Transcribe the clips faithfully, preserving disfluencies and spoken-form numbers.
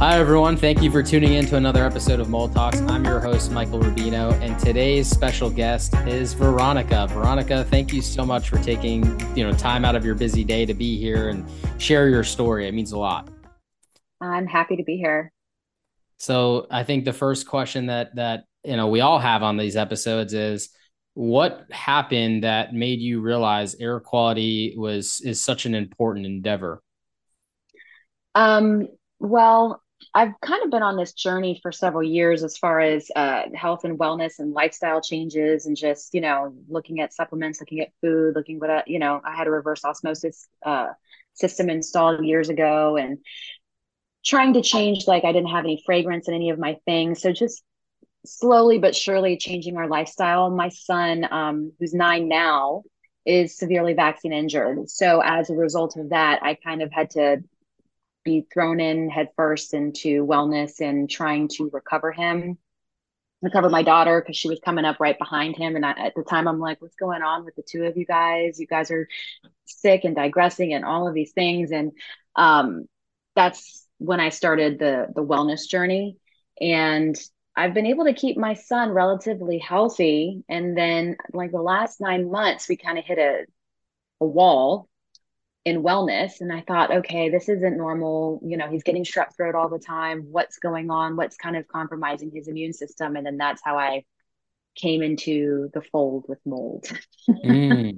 Hi, everyone. Thank you for tuning in to another episode of Mold Talks. I'm your host, Michael Rubino, and today's special guest is Veronica. Veronica, thank you so much for taking, you know, time out of your busy day to be here and share your story. It means a lot. I'm happy to be here. So I think the first question that that you know we all have on these episodes is, what happened that made you realize air quality was is such an important endeavor? Um, well, I've kind of been on this journey for several years as far as uh, health and wellness and lifestyle changes, and just, you know, looking at supplements, looking at food, looking what, I, you know, I had a reverse osmosis uh, system installed years ago, and trying to change, like, I didn't have any fragrance in any of my things. So just slowly but surely changing our lifestyle. My son, um, who's nine now, is severely vaccine injured. So as a result of that, I kind of had to be thrown in headfirst into wellness and trying to recover him, recover my daughter, because she was coming up right behind him. And I, at the time, I'm like, what's going on with the two of you guys? You guys are sick and digressing and all of these things. And um, that's when I started the the wellness journey. And I've been able to keep my son relatively healthy. And then, like, the last nine months, we kind of hit a, a wall in wellness. And I thought, okay, this isn't normal. You know, he's getting strep throat all the time. What's going on? What's kind of compromising his immune system? And then that's how I came into the fold with mold. Mm.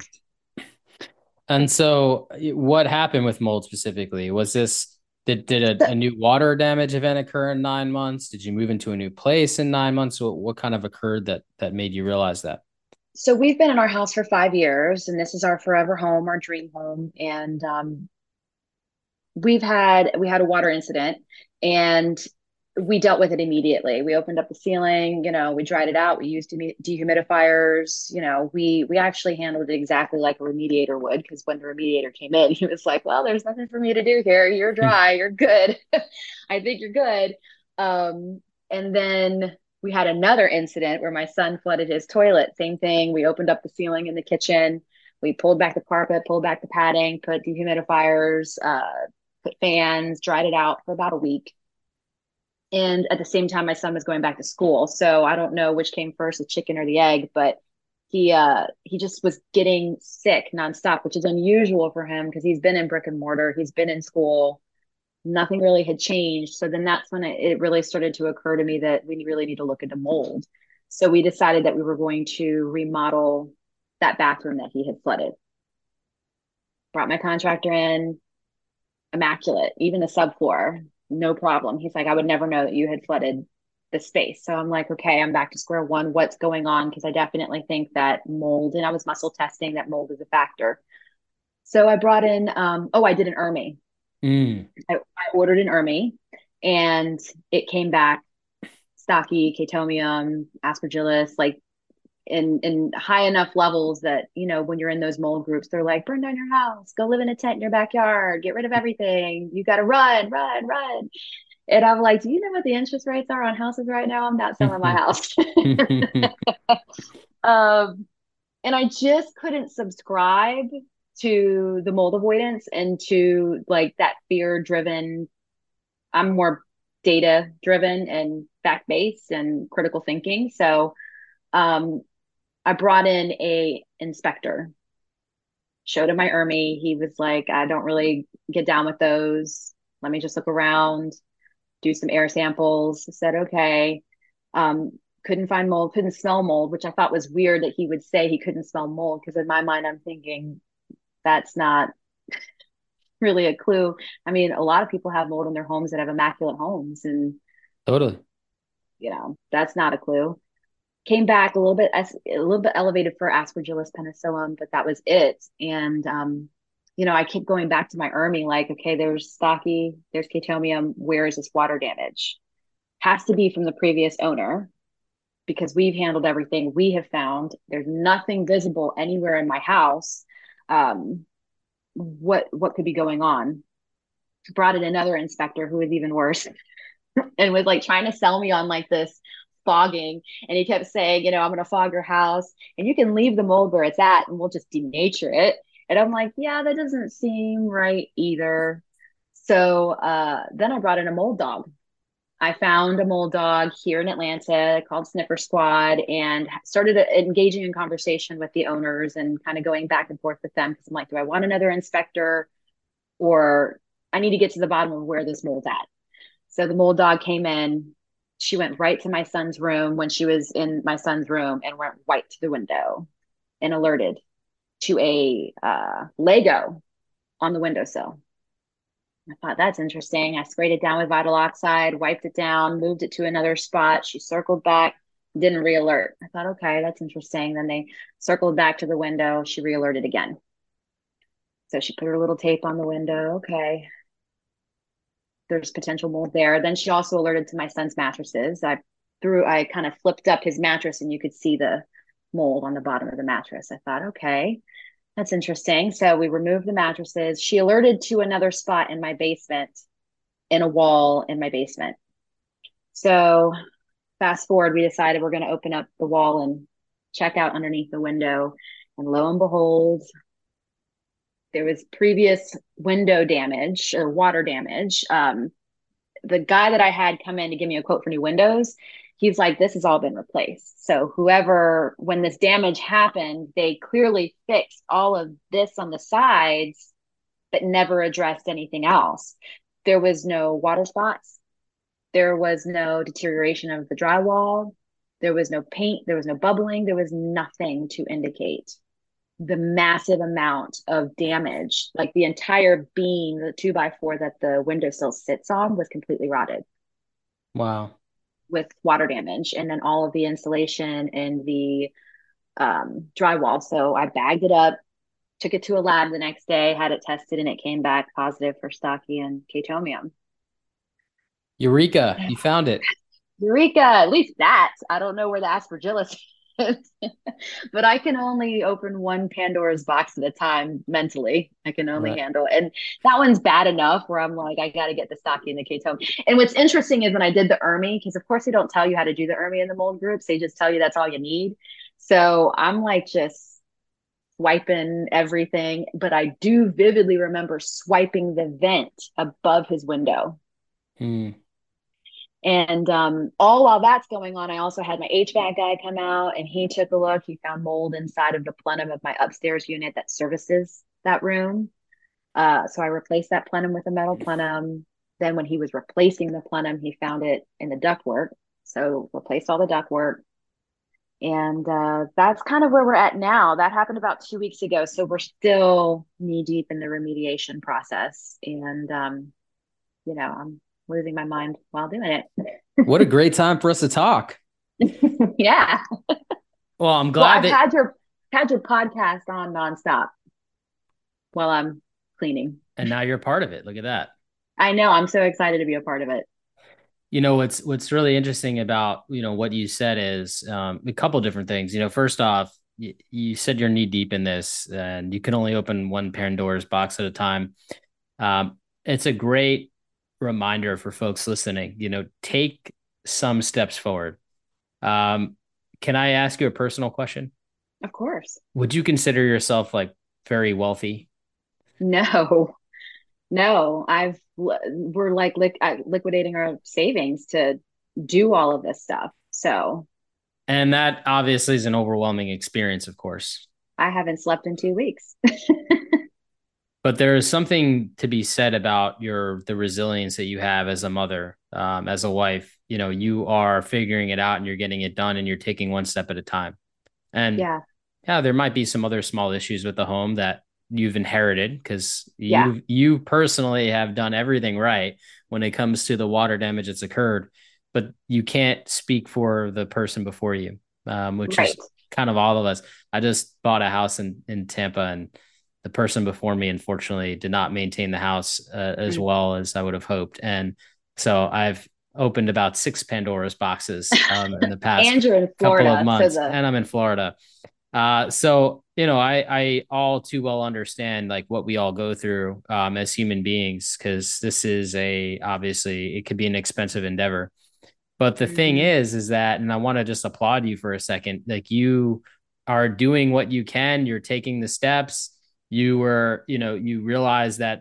And so, what happened with mold specifically? Was this did did a, a new water damage event occur in nine months? Did you move into a new place in nine months? What what kind of occurred that that made you realize that? So we've been in our house for five years, and this is our forever home, our dream home. And um, we've had we had a water incident, and we dealt with it immediately. We opened up the ceiling, you know, we dried it out. We used dehumidifiers. You know, we we actually handled it exactly like a remediator would, because when the remediator came in, he was like, "Well, there's nothing for me to do here. You're dry. You're good. I think you're good." Um, and then we had another incident where my son flooded his toilet. Same thing. We opened up the ceiling in the kitchen. We pulled back the carpet, pulled back the padding, put dehumidifiers, uh, put fans, dried it out for about a week. And at the same time, my son was going back to school. So I don't know which came first, the chicken or the egg, but he uh he just was getting sick nonstop, which is unusual for him because he's been in brick and mortar, he's been in school, nothing really had changed. So then that's when it, it really started to occur to me that we really need to look into mold. So we decided that we were going to remodel that bathroom that he had flooded. Brought my contractor in, immaculate, even the subfloor, no problem. He's like, I would never know that you had flooded the space. So I'm like, okay, I'm back to square one. What's going on? Because I definitely think that mold, and I was muscle testing that mold is a factor. So I brought in, um, oh, I did an ERMI. Mm. I, I ordered an ERMI, and it came back stocky, Chaetomium, Aspergillus, like in in high enough levels that, you know, when you're in those mold groups, they're like, burn down your house, go live in a tent in your backyard, get rid of everything, you got to run run run. And I'm like, do you know what the interest rates are on houses right now? I'm not selling my house. um and I just couldn't subscribe to the mold avoidance and to, like, that fear driven. I'm more data driven and fact based and critical thinking. So um I brought in a inspector, showed him my ERMI. He was like, I don't really get down with those. Let me just look around, do some air samples. I said, okay. Um, couldn't find mold, couldn't smell mold, which I thought was weird that he would say he couldn't smell mold, because in my mind, I'm thinking that's not really a clue. I mean, a lot of people have mold in their homes that have immaculate homes, and, Totally. you know, that's not a clue. Came back a little bit, a little bit elevated for Aspergillus penicillin, but that was it. And um, you know, I keep going back to my ERMI, like, okay, there's stocky, there's Chaetomium. Where is this water damage? Has to be from the previous owner, because we've handled everything we have found. There's nothing visible anywhere in my house. Um, what what could be going on? Brought in another inspector who was even worse, and was like trying to sell me on, like, this fogging. And he kept saying, you know, I'm going to fog your house and you can leave the mold where it's at and we'll just denature it. And I'm like, yeah, that doesn't seem right either. So uh, then I brought in a mold dog. I found a mold dog here in Atlanta called Sniffer Squad and started engaging in conversation with the owners and kind of going back and forth with them because I'm like, do I want another inspector or I need to get to the bottom of where this mold's at. So the mold dog came in. She went right to my son's room when she was in my son's room and went right to the window and alerted to a uh, Lego on the windowsill. I thought that's interesting. I sprayed it down with vital oxide, wiped it down, moved it to another spot. She circled back, didn't re-alert. I thought, okay, that's interesting. Then they circled back to the window. She re-alerted again. So she put her little tape on the window. Okay, there's potential mold there. Then she also alerted to my son's mattresses. I threw, I kind of flipped up his mattress and you could see the mold on the bottom of the mattress. I thought, okay, that's interesting. So we removed the mattresses. She alerted to another spot in my basement, in a wall in my basement. So fast forward, we decided we're going to open up the wall and check out underneath the window. And lo and behold, there was previous window damage or water damage. Um, the guy that I had come in to give me a quote for new windows, he's like, this has all been replaced. So whoever, when this damage happened, they clearly fixed all of this on the sides, but never addressed anything else. There was no water spots. There was no deterioration of the drywall. There was no paint. There was no bubbling. There was nothing to indicate the massive amount of damage. Like the entire beam, the two by four that the windowsill sits on was completely rotted. Wow. With water damage. And then all of the insulation and the um, drywall. So I bagged it up, took it to a lab the next day, had it tested, and it came back positive for Stachy and Chaetomium. Eureka, you found it. Eureka, at least that. I don't know where the aspergillus is, but I can only open one Pandora's box at a time mentally. I can only Right. handle. And that one's bad enough where I'm like, I got to get the Stachy and the Chaetomium. And what's interesting is when I did the E R M I, because of course they don't tell you how to do the E R M I in the mold groups, they just tell you that's all you need. So I'm like just swiping everything, but I do vividly remember swiping the vent above his window. Mm. And um, all while that's going on, I also had my H V A C guy come out and he took a look. He found mold inside of the plenum of my upstairs unit that services that room. Uh, so I replaced that plenum with a metal plenum. Then when he was replacing the plenum, he found it in the ductwork. So replaced all the ductwork. And uh, that's kind of where we're at now. That happened about two weeks ago. So we're still knee deep in the remediation process. And, um, you know, I'm losing my mind while doing it. What a great time for us to talk. Yeah. Well, I'm glad well, I've that had your had your podcast on nonstop while I'm cleaning. and now you're a part of it. Look at that. I know. I'm so excited to be a part of it. You know, what's what's really interesting about, you know, what you said is um, a couple different things. You know, first off, you, you said you're knee deep in this and you can only open one Pandora's box at a time. Um, it's a great reminder for folks listening, you know, take some steps forward. Um, can I ask you a personal question? Of course. Would you consider yourself like very wealthy? No, no. I've we're like li- liquidating our savings to do all of this stuff. So And that obviously is an overwhelming experience, of course. I haven't slept in two weeks. But there is something to be said about your the resilience that you have as a mother, um, as a wife. You know, you are figuring it out and you're getting it done and you're taking one step at a time. And Yeah. yeah, there might be some other small issues with the home that you've inherited because Yeah. you you personally have done everything right when it comes to the water damage that's occurred, but you can't speak for the person before you, um, which Right. is kind of all of us. I just bought a house in in Tampa, and the person before me, unfortunately, did not maintain the house uh, as Mm. well as I would have hoped, and so I've opened about six Pandora's boxes um, in the past And you're in couple of Florida. So months, the and I'm in Florida. Uh, so, you know, I, I all too well understand like what we all go through, um, as human beings, because this is a, obviously it could be an expensive endeavor. But the thing Mhm. is, is that, and I want to just applaud you for a second, like you are doing what you can, you're taking the steps, you were, you know, you realize that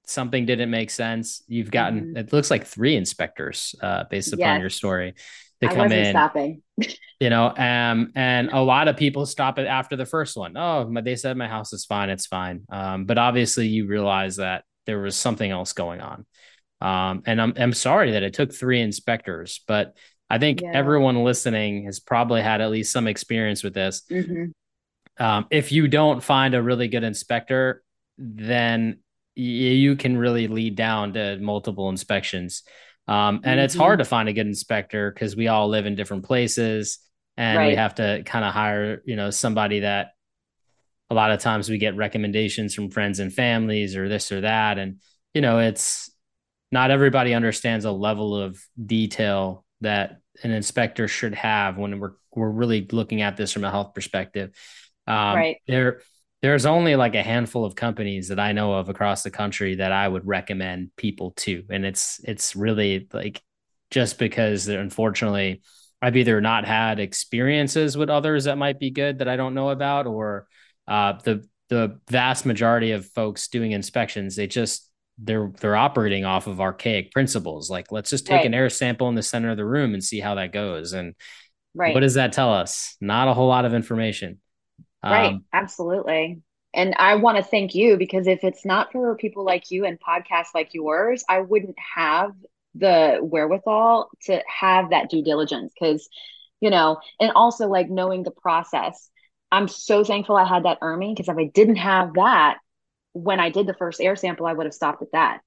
something didn't make sense. You've gotten, Hmm. it looks like three inspectors, uh, based upon your Yes, story, to I come wasn't in, stopping. you know, um, and a lot of people stop it after the first one. Oh, they said my house is fine. It's fine. Um, but obviously you realize that there was something else going on. Um, and I'm, I'm sorry that it took three inspectors, but I think Yeah. everyone listening has probably had at least some experience with this. Hmm. Um, if you don't find a really good inspector, then y- you can really lead down to multiple inspections. Um, and it's hard Hmm. to find a good inspector because we all live in different places and we Right. have to kind of hire, you know, somebody that a lot of times we get recommendations from friends and families or this or that. And, you know, it's not everybody understands a level of detail that an inspector should have when we're we're really looking at this from a health perspective. Um, Right. there there's only like a handful of companies that I know of across the country that I would recommend people to, and it's it's really like just because unfortunately I've either not had experiences with others that might be good that I don't know about, or uh, the the vast majority of folks doing inspections, they just they're they're operating off of archaic principles. Like, let's just take an Right. air sample in the center of the room and see how that goes. And what Right. does that tell us? Not a whole lot of information. Right. Um, Absolutely. And I want to thank you because if it's not for people like you and podcasts like yours, I wouldn't have the wherewithal to have that due diligence. Because, you know, and also like knowing the process. I'm so thankful I had that ERMI because if I didn't have that, when I did the first air sample, I would have stopped at that.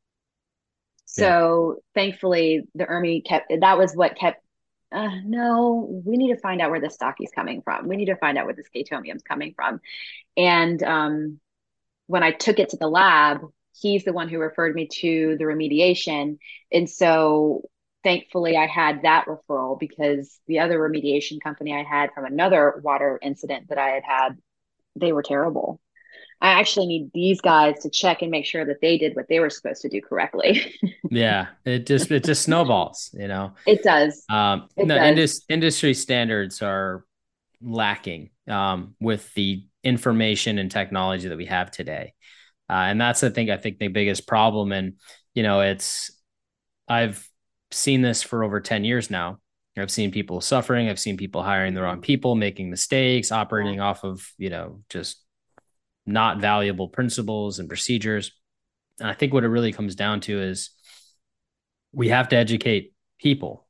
yeah, So thankfully, the ERMI kept, that was what kept, uh, no, we need to find out where the stocky's coming from. We need to find out where the scatomium's coming from. And um, when I took it to the lab, he's the one who referred me to the remediation. And so thankfully, I had that referral because the other remediation company I had from another water incident that I had had, they were terrible. I actually need these guys to check and make sure that they did what they were supposed to do correctly. yeah. It just it just snowballs, you know. It does. Um, It no, does. indus- industry standards are lacking um, with the information and technology that we have today. Uh, and that's I think I think the biggest problem. And you know, it's I've seen this for over ten years now. I've seen people suffering. I've seen people hiring the wrong Mhm. people, making mistakes, Yeah. operating off of, you know, just not valuable principles and procedures. And I think what it really comes down to is we have to educate people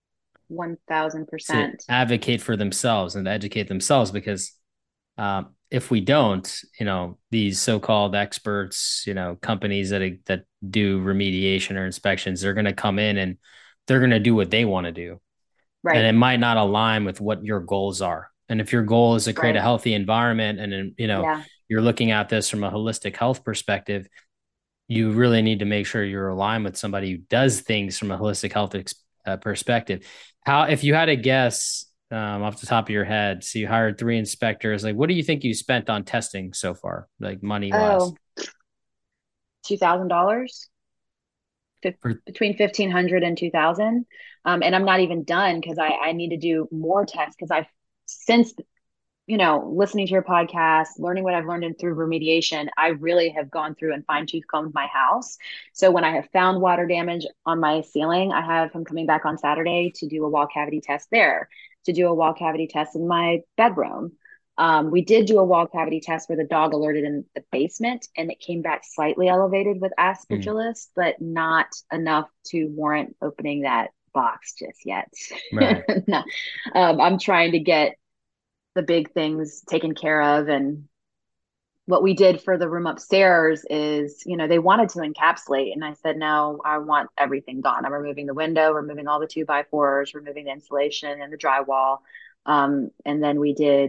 to one thousand percent. advocate for themselves and to educate themselves because um, if we don't, you know, these so-called experts, you know, companies that that do remediation or inspections, they're going to come in and they're going to do what they want to do, and Right. it might not align with what your goals are. And if your goal is to create a Right. healthy environment, and you know, Yeah. you're looking at this from a holistic health perspective, you really need to make sure you're aligned with somebody who does things from a holistic health ex- uh, perspective. How, if you had a guess um, off the top of your head, so you hired three inspectors, like what do you think you spent on testing so far, like money wise? Oh, two thousand dollars For between fifteen hundred and two thousand. Um, and I'm not even done because I, I need to do more tests because I've since you know, listening to your podcast, learning what I've learned in through remediation, I really have gone through and fine tooth combed my house. So when I have found water damage on my ceiling, I have him coming back on Saturday to do a wall cavity test there, to do a wall cavity test in my bedroom. Um, we did do a wall cavity test where the dog alerted in the basement and it came back slightly elevated with hmm, aspergillus, but not enough to warrant opening that box just yet. right. No. um, I'm trying to get the big things taken care of. And what we did for the room upstairs is, you know, they wanted to encapsulate. And I said, no, I want everything gone. I'm removing the window, removing all the two by fours, removing the insulation and the drywall. Um, and then we did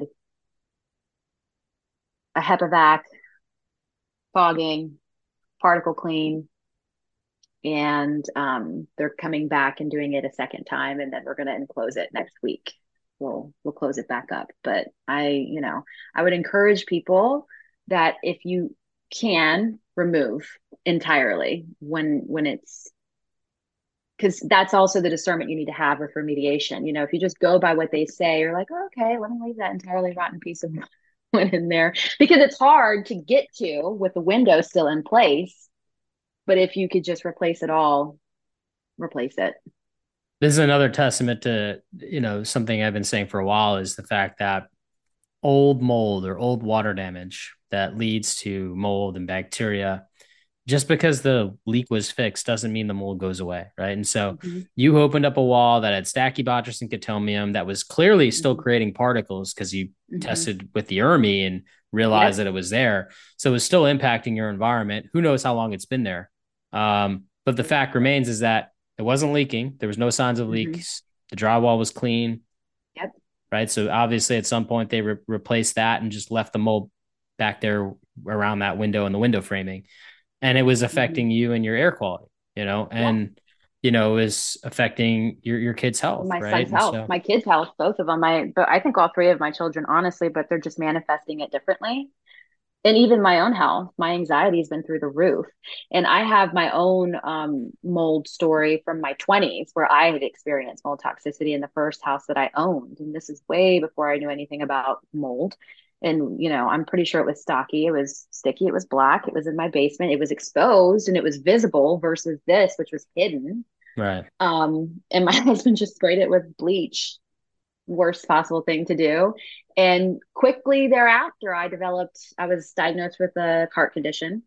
a HEPA fogging, particle clean, and um, they're coming back and doing it a second time, and then we're going to enclose it next week. We'll we'll close it back up. But I, you know, I would encourage people that if you can remove entirely when when it's because that's also the discernment you need to have with remediation. You know, if you just go by what they say, you're like, oh, okay, let me leave that entirely rotten piece of wood in there because it's hard to get to with the window still in place But if you could just replace it all, replace it. This is another testament to, you know, something I've been saying for a while is the fact that old mold or old water damage that leads to mold and bacteria, just because the leak was fixed doesn't mean the mold goes away, right? And so Mm-hmm. you opened up a wall that had Stachybotrys and Chaetomium that was clearly still Mm-hmm. creating particles because you Mm-hmm. tested with the E R M I and realized Yep. that it was there. So it was still impacting your environment. Who knows how long it's been there? Um, but the fact remains is that it wasn't leaking. There was no signs of Mm-hmm. leaks. The drywall was clean, Yep. right? So obviously, at some point, they re- replaced that and just left the mold back there around that window and the window framing, and it was Mm-hmm. affecting you and your air quality, you know, Yeah. and you know, it was affecting your your kids' health, My right? son's And health, so, my kids' health, both of them. My, but I think all three of my children, honestly, but they're just manifesting it differently. And even my own health, my anxiety has been through the roof. And I have my own um, mold story from my twenties where I had experienced mold toxicity in the first house that I owned. And this is way before I knew anything about mold. And, you know, I'm pretty sure it was stocky. It was sticky. It was black. It was in my basement. It was exposed and it was visible versus this, which was hidden. right, Um, and my husband just sprayed it with bleach, worst possible thing to do. And quickly thereafter, I developed, I was diagnosed with a heart condition,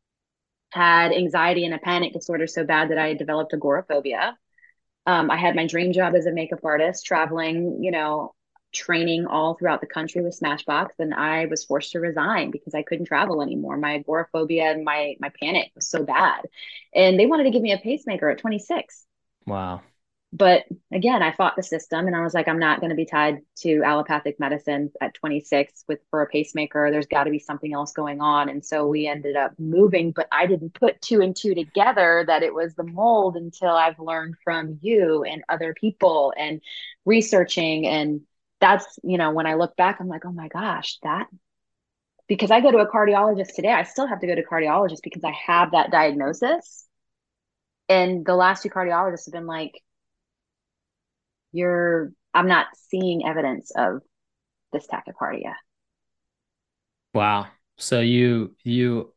had anxiety and a panic disorder so bad that I developed agoraphobia. Um, I had my dream job as a makeup artist, traveling, you know, training all throughout the country with Smashbox, and I was forced to resign because I couldn't travel anymore. My agoraphobia and my my panic was so bad, and they wanted to give me a pacemaker at twenty-six. wow, But again, I fought the system and I was like, I'm not going to be tied to allopathic medicine at twenty-six with for a pacemaker. There's got to be something else going on. And so we ended up moving, but I didn't put two and two together that it was the mold until I've learned from you and other people and researching. And that's, you know, when I look back, I'm like, oh my gosh, that because I go to a cardiologist today, I still have to go to a cardiologist because I have that diagnosis. And the last two cardiologists have been like, you're I'm not seeing evidence of this tachycardia. wow. So you you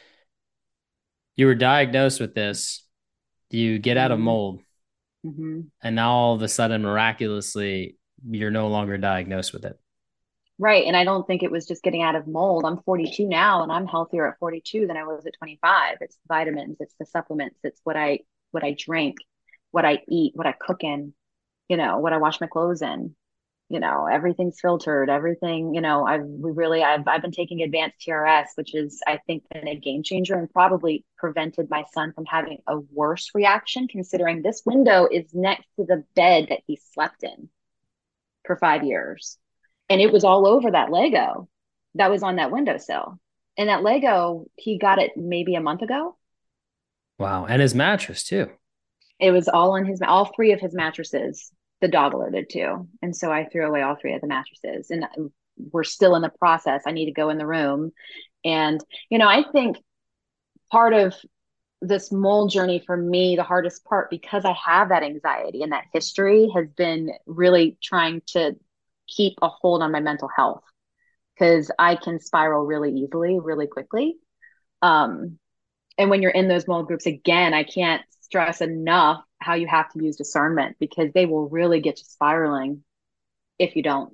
you were diagnosed with this. You get out of Mm-hmm. mold, Mm-hmm. and now all of a sudden, miraculously, you're no longer diagnosed with it. Right. And I don't think it was just getting out of mold. I'm forty-two now and I'm healthier at forty-two than I was at twenty-five. It's the vitamins, it's the supplements, it's what I what I drink, what I eat, what I cook in, you know, what I wash my clothes in. You know, everything's filtered, everything, you know, I've we really I've I've been taking advanced T R S, which is I think been a game changer and probably prevented my son from having a worse reaction considering this window is next to the bed that he slept in for five years. And it was all over that Lego that was on that windowsill. And that Lego, he got it maybe a month ago. Wow, and his mattress too. It was all on his, all three of his mattresses. The dog alerted to. And so I threw away all three of the mattresses. And we're still in the process. I need to go in the room. And, you know, I think part of this mold journey for me, the hardest part, because I have that anxiety and that history, has been really trying to keep a hold on my mental health because I can spiral really easily, really quickly. Um, and when you're in those mold groups, again, I can't stress enough how you have to use discernment because they will really get you spiraling if you don't.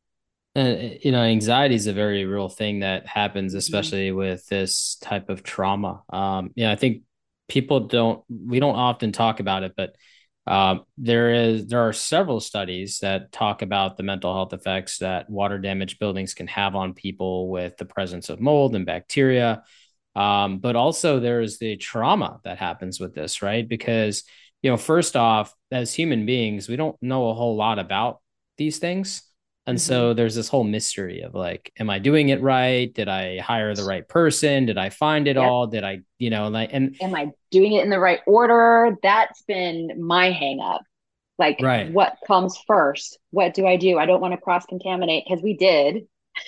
And you know, anxiety is a very real thing that happens, Mm-hmm. especially with this type of trauma. Um, you know, I think people don't, we don't often talk about it, but um, there is, there are several studies that talk about the mental health effects that water damaged buildings can have on people with the presence of mold and bacteria. Um, but also there's the trauma that happens with this, right? Because, you know, first off, as human beings, we don't know a whole lot about these things. And Mm-hmm. so there's this whole mystery of like, am I doing it right? Did I hire the right person? Did I find it Yep. all? Did I, you know, like, and Am I doing it in the right order? That's been my hang up. Like, right. what comes first? What do I do? I don't want to cross contaminate because we did.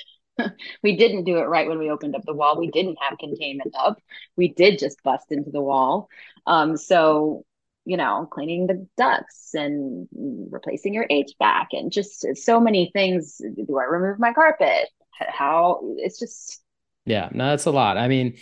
We didn't do it right when we opened up the wall. We didn't have containment up. We did just bust into the wall. Um, so, you know, cleaning the ducts and replacing your H V A C and just so many things. Do I remove my carpet? How it's just, Yeah, no, that's a lot. I mean,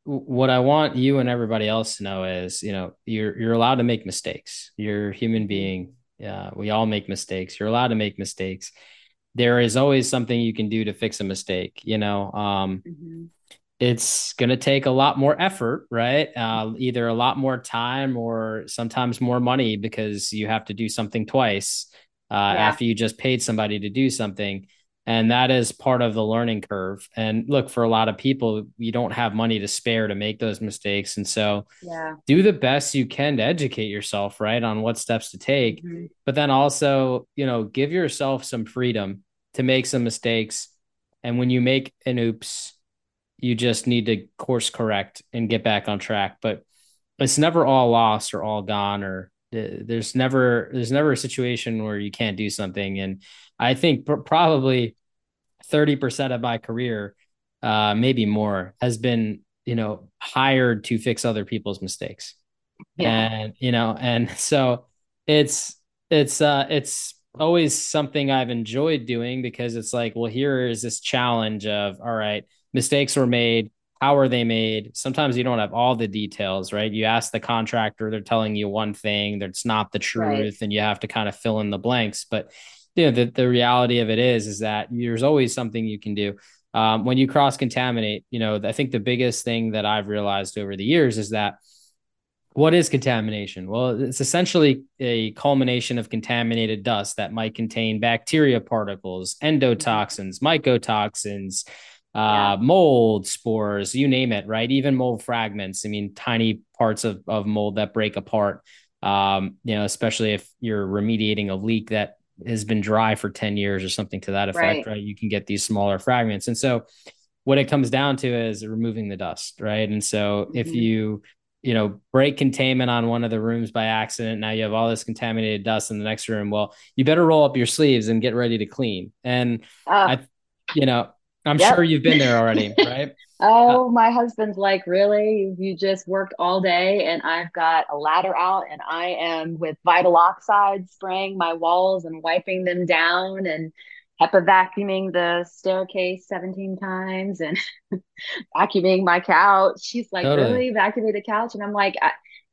what I want you and everybody else to know is, you know, you're you're allowed to make mistakes. You're a human Mhm. being. Yeah, we all make mistakes. You're allowed to make mistakes. There is always something you can do to fix a mistake. You know, um, Mhm. it's going to take a lot more effort, right? Uh, either a lot more time or sometimes more money because you have to do something twice uh, Yeah. after you just paid somebody to do something. And that is part of the learning curve. And look, for a lot of people, you don't have money to spare to make those mistakes. And so Yeah. do the best you can to educate yourself, right, on what steps to take. Mhm. But then also, you know, give yourself some freedom to make some mistakes. And when you make an oops, you just need to course correct and get back on track. But it's never all lost or all gone, or there's never there's never a situation where you can't do something. And I think pr- probably thirty percent of my career, uh, maybe more, has been, you know, hired to fix other people's mistakes. Yeah. And, you know, and so it's, it's, uh, it's always something I've enjoyed doing because it's like, well, here is this challenge of, all right, mistakes were made. How are they made? Sometimes you don't have all the details, right? You ask the contractor, they're telling you one thing, that's not the Right. truth, and you have to kind of fill in the blanks. But you know, the, the reality of it is, is that there's always something you can do. Um, when you cross contaminate, you know, I think the biggest thing that I've realized over the years is that what is contamination? Well, it's essentially a culmination of contaminated dust that might contain bacteria particles, Mhm. endotoxins, mycotoxins, Yeah. uh, mold spores, you name it, right? Even mold fragments. I mean, tiny parts of, of mold that break apart, um, you know, especially if you're remediating a leak that has been dry for ten years or something to that effect, Right. right? You can get these smaller fragments. And so what it comes down to is removing the dust, right? And so if Mhm. you you know, break containment on one of the rooms by accident. Now you have all this contaminated dust in the next room. Well, you better roll up your sleeves and get ready to clean. And Uh, I, you know, I'm sure yep. you've been there already, right? Uh, Oh, my husband's like, really? You just worked all day and I've got a ladder out and I am with vital oxide spraying my walls and wiping them down and HEPA vacuuming the staircase seventeen times and vacuuming my couch. She's like, totally. really? Vacuuming the couch? And I'm like, I,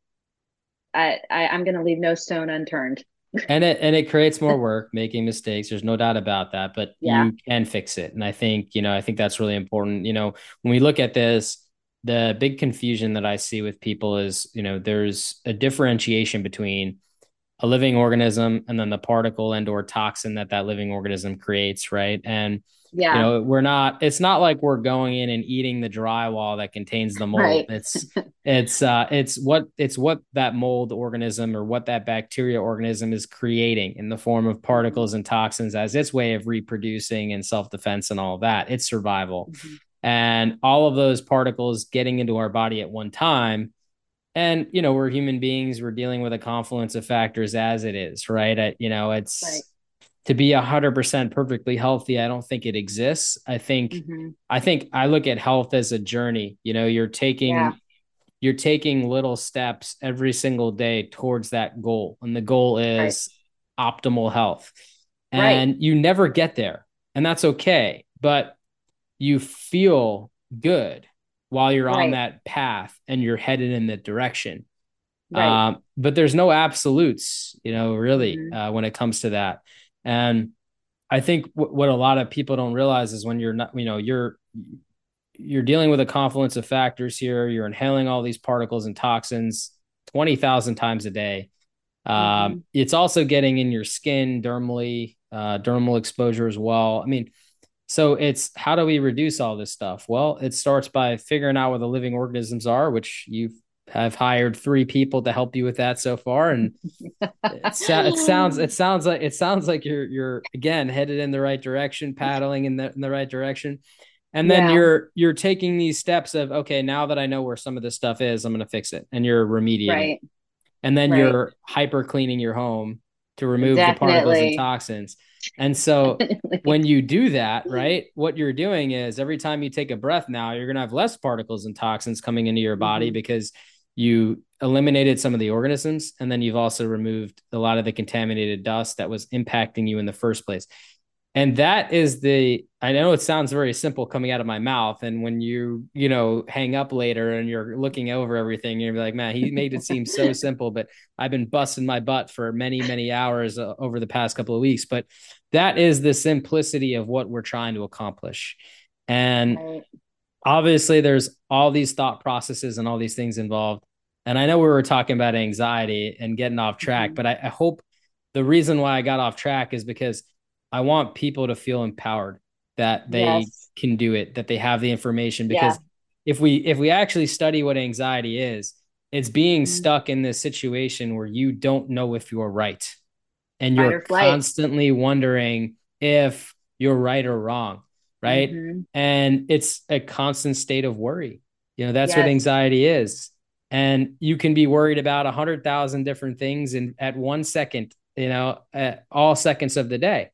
I, I I'm gonna leave no stone unturned. And it and it creates more work, making mistakes. There's no doubt about that, but Yeah. you can fix it. And I think, you know, I think that's really important. You know, when we look at this, the big confusion that I see with people is, you know, there's a differentiation between a living organism and then the particle and or toxin that that living organism creates, right? And you Yeah. know, we're not, it's not like we're going in and eating the drywall that contains the mold. Right. It's it's uh it's what it's what that mold organism or what that bacteria organism is creating in the form of Mhm. particles and toxins as its way of reproducing and self-defense and all of that. It's survival. Mhm. And all of those particles getting into our body at one time, and you know, we're human beings, we're dealing with a confluence of factors as it is, right? I, you know, Right. it's to be one hundred percent perfectly healthy, I don't think it exists. I think Hmm. i think I look at health as a journey. You know, you're Yeah. taking you're taking little steps every single day towards that goal, and the goal Right. is optimal health. Right. And you never get there, and that's okay, but you feel good while you're on Right. that path and you're headed in that direction. Right. Um, but there's no absolutes, you know, really, Hmm. uh, when it comes to that. And I think w- what a lot of people don't realize is when you're not, you know, you're you're dealing with a confluence of factors here. You're inhaling all these particles and toxins twenty thousand times a day. Um, Hmm. it's also getting in your skin dermally, uh, dermal exposure as well. I mean, so it's how do we reduce all this stuff? Well, it starts by figuring out what the living organisms are, which you have hired three people to help you with that so far. And it, it sounds it sounds like it sounds like you're you're again headed in the right direction, paddling in the in the right direction. And then Yeah. you're you're taking these steps of, okay, now that I know where some of this stuff is, I'm going to fix it, and you're remediating it. Right. And then Right. you're hyper cleaning your home to remove the particles and Definitely. toxins. And so Definitely. when you do that, right, what you're doing is every time you take a breath now, you're going to have less particles and toxins coming into your body Hmm. because you eliminated some of the organisms, and then you've also removed a lot of the contaminated dust that was impacting you in the first place. And that is the, I know it sounds very simple coming out of my mouth. And when you, you know, hang up later and you're looking over everything, you're like, man, he made it seem so simple, but I've been busting my butt for many, many hours uh, over the past couple of weeks. But that is the simplicity of what we're trying to accomplish. And Right. obviously, there's all these thought processes and all these things involved. And I know we were talking about anxiety and getting off track, Hmm. but I, I hope the reason why I got off track is because I want people to feel empowered that they Yes. can do it, that they have the information. Yeah. Because if we if we actually study what anxiety is, it's being Hmm. stuck in this situation where you don't know if you're right, and Fight you're or flight. constantly wondering if you're right or wrong, right? Hmm. And it's a constant state of worry. You know, that's what Yes. anxiety is. And you can be worried about a hundred thousand different things in at one second, you know, at all seconds of the day.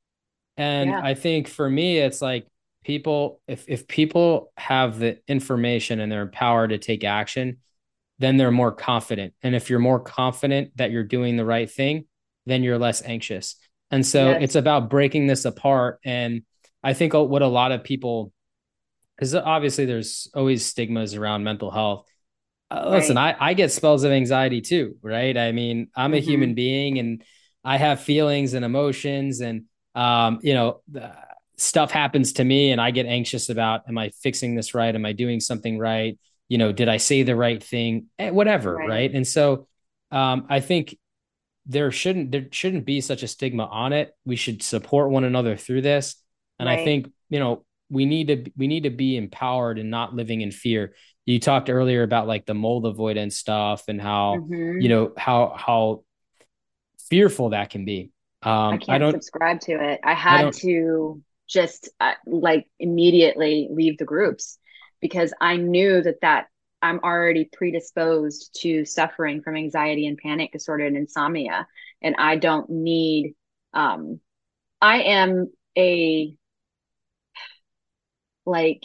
And Yeah. I think for me, it's like people, if if people have the information and they're empowered to take action, then they're more confident. And if you're more confident that you're doing the right thing, then you're less anxious. And so it's Yes. about breaking this apart. And I think what a lot of people, because obviously there's always stigmas around mental health. Uh, listen, Right. I, I get spells of anxiety too, right? I mean, I'm a human Hmm. being and I have feelings and emotions, and, um, you know, uh, stuff happens to me and I get anxious about, am I fixing this right? Am I doing something right? You know, did I say the right thing? Eh, whatever, Right. right? And so, um, I think there shouldn't there shouldn't be such a stigma on it. We should support one another through this. And I Right. think, you know, we need to we need to be empowered and not living in fear. You talked earlier about like the mold avoidance stuff and how, you Hmm. know, how how fearful that can be. I Um, I can't don't subscribe to it. I I had don't to just uh, like immediately leave the groups because I knew that that I'm already predisposed to suffering from anxiety and panic disorder and insomnia, and I don't need. Um, I am a like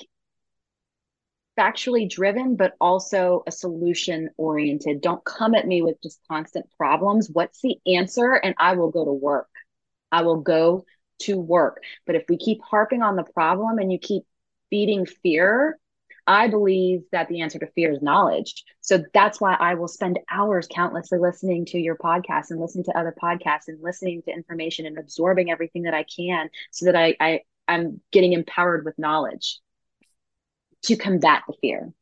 factually driven, but also a solution oriented. Don't come at me with just constant problems. What's the answer? And I will go to work. I will go to work. But if we keep harping on the problem and you keep feeding fear, I believe that the answer to fear is knowledge. So that's why I will spend hours countlessly listening to your podcast and listening to other podcasts and listening to information and absorbing everything that I can so that I, I I'm getting empowered with knowledge to combat the fear.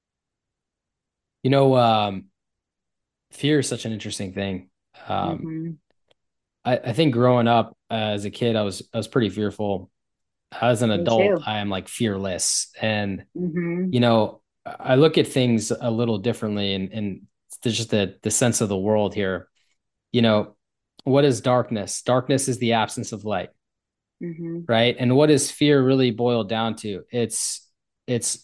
you know, um, fear is such an interesting thing. Um, Mm-hmm. I, I think growing up uh, as a kid, I was I was pretty fearful. As an Me adult, too. I am like fearless. And Mm-hmm. you know, I look at things a little differently, and and there's just the the sense of the world here. You know, what is darkness? Darkness is the absence of light, Mm-hmm. right? And what is fear really boiled down to? It's it's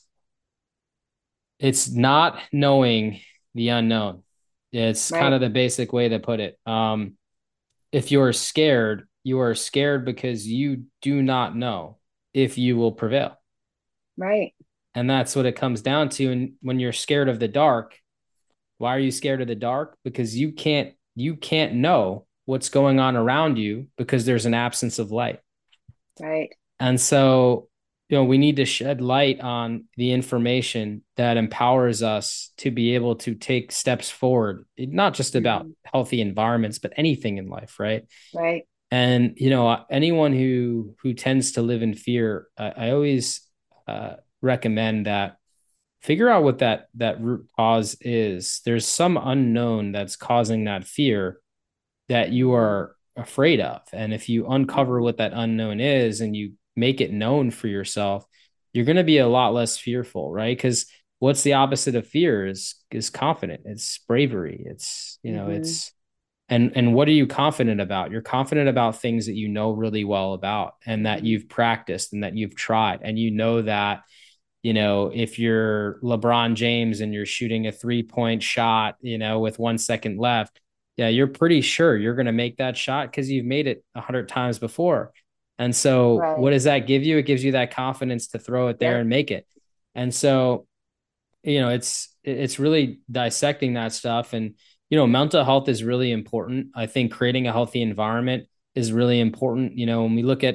it's not knowing the unknown. It's kind Right. of the basic way to put it. Um, if you're scared, you are scared because you do not know if you will prevail. Right. And that's what it comes down to. And when you're scared of the dark, why are you scared of the dark? Because you can't you can't know what's going on around you because there's an absence of light. Right. And so, you know, we need to shed light on the information that empowers us to be able to take steps forward, not just about Mm-hmm. healthy environments, but anything in life, right? Right. And you know, anyone who who tends to live in fear, I, I always uh, recommend that figure out what that that root cause is. There's some unknown that's causing that fear that you Mm-hmm. are afraid of. And if you uncover Mm-hmm. what that unknown is and you make it known for yourself, you're going to be a lot less fearful, right? Because what's the opposite of fear is is confident. It's bravery. It's, you know, Mm-hmm. it's and and what are you confident about? You're confident about things that you know really well about and that Mm-hmm. you've practiced and that you've tried, and you know that, you know, if you're LeBron James and you're shooting a three point shot, you know, with one second left, yeah, you're pretty sure you're going to make that shot because you've made it a hundred times before. And so, what Right. does that give you? It gives you that confidence to throw it there Yep. and make it. And so, you know, it's it's really dissecting that stuff. And you know, mental health is really important. I think creating a healthy environment is really important. You know, when we look at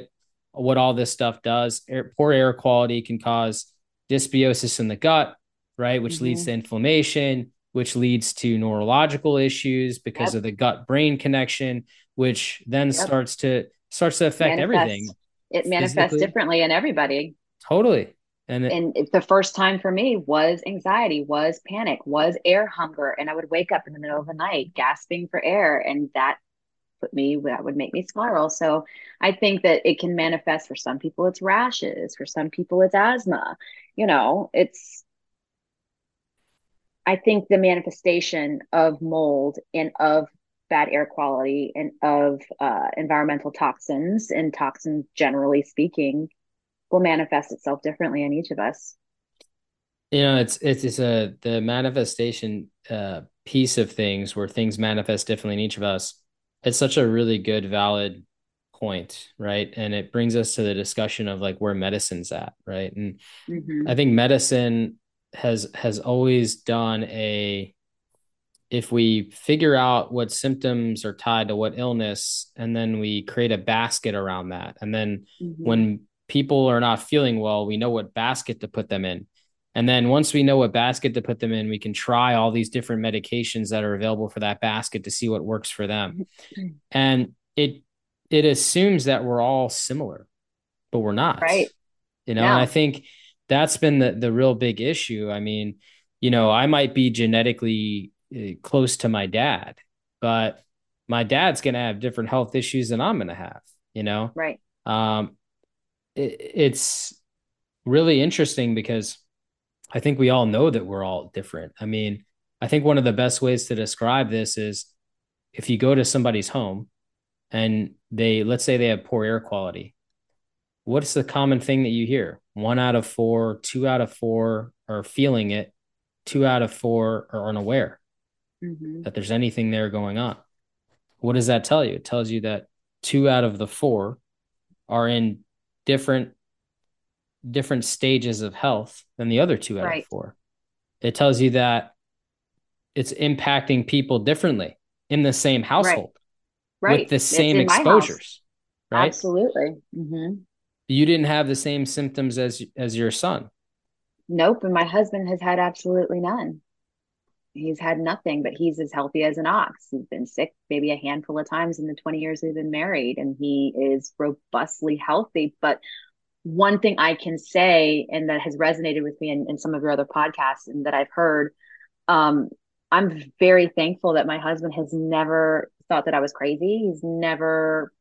what all this stuff does. Air, poor air quality can cause dysbiosis in the gut, right? Which leads Hmm. to inflammation, which leads to neurological issues because Yep. of the gut brain connection, which then Yep. starts to starts to affect Manifests. everything It manifests physically. differently in everybody. Totally. And it, And it- the first time for me was anxiety, was panic, was air hunger. And I would wake up in the middle of the night gasping for air. And that put me, that would make me spiral. So I think that it can manifest for some people, it's rashes, for some people, it's asthma. You know, it's, I think the manifestation of mold and of bad air quality and of uh, environmental toxins and toxins, generally speaking, will manifest itself differently in each of us. you know, it's it's it's a the manifestation uh piece of things where things manifest differently in each of us. It's such a really good, valid point, right? And it brings us to the discussion of like where medicine's at, right? And Mm-hmm. I think medicine has has always done a if we figure out what symptoms are tied to what illness, and then we create a basket around that. And then Mm-hmm. when people are not feeling well, we know what basket to put them in. And then once we know what basket to put them in, we can try all these different medications that are available for that basket to see what works for them. And it it assumes that we're all similar, but we're not. Right. You know, and I No. think that's been the the real big issue. I mean, you know, I might be genetically uh, close to my dad, but my dad's going to have different health issues than I'm going to have, you know. Right. Um it, it's really interesting because I think we all know that we're all different. I mean, I think one of the best ways to describe this is if you go to somebody's home and they, let's say they have poor air quality, what's the common thing that you hear? One out of four, two out of four are feeling it, two out of four are unaware Mm-hmm. that there's anything there going on. What does that tell you? It tells you that two out of the four are in different different stages of health than the other two out of Right. four. It tells you that it's impacting people differently in the same Right. household with Right. the It's same in my house. exposures, right? Absolutely. Mm-hmm. You didn't have the same symptoms as as your son. Nope. And my husband has had absolutely none. He's had nothing, but he's as healthy as an ox. He's been sick maybe a handful of times in the twenty years we've been married, and he is robustly healthy. But one thing I can say, and that has resonated with me in, in some of your other podcasts and that I've heard, um, I'm very thankful that my husband has never thought that I was crazy. He's never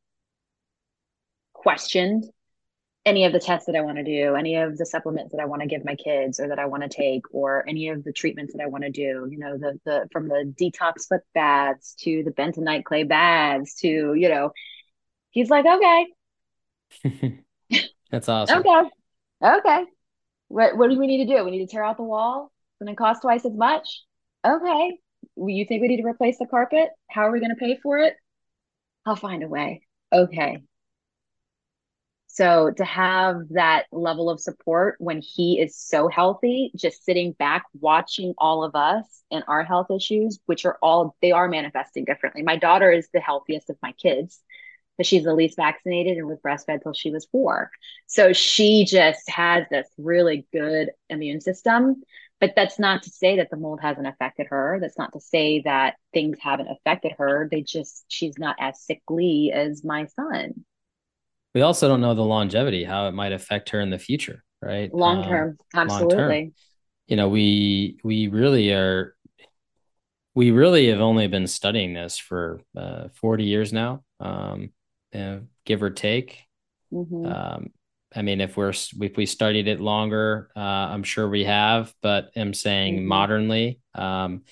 questioned any of the tests that I want to do, any of the supplements that I want to give my kids or that I want to take, or any of the treatments that I want to do, you know, the the from the detox foot baths to the bentonite clay baths to, you know, he's like, okay, That's awesome. okay, okay. What what do we need to do? We need to tear out the wall. It's gonna cost twice as much. Okay. You think we need to replace the carpet? How are we gonna pay for it? I'll find a way. Okay. So to have that level of support when he is so healthy, just sitting back watching all of us and our health issues, which are all they are manifesting differently. My daughter is the healthiest of my kids, but she's the least vaccinated and was breastfed till she was four. So she just has this really good immune system. But that's not to say that the mold hasn't affected her. That's not to say that things haven't affected her. They just she's not as sickly as my son. We also don't know the longevity, how it might affect her in the future, right? Long Um, term, long term. absolutely. You know, we we really are we really have only been studying this for uh, forty years now, um, you know, give or take. Hmm. Um, I mean, if we're if we studied it longer, uh, I'm sure we have, but I'm saying Hmm. modernly, um,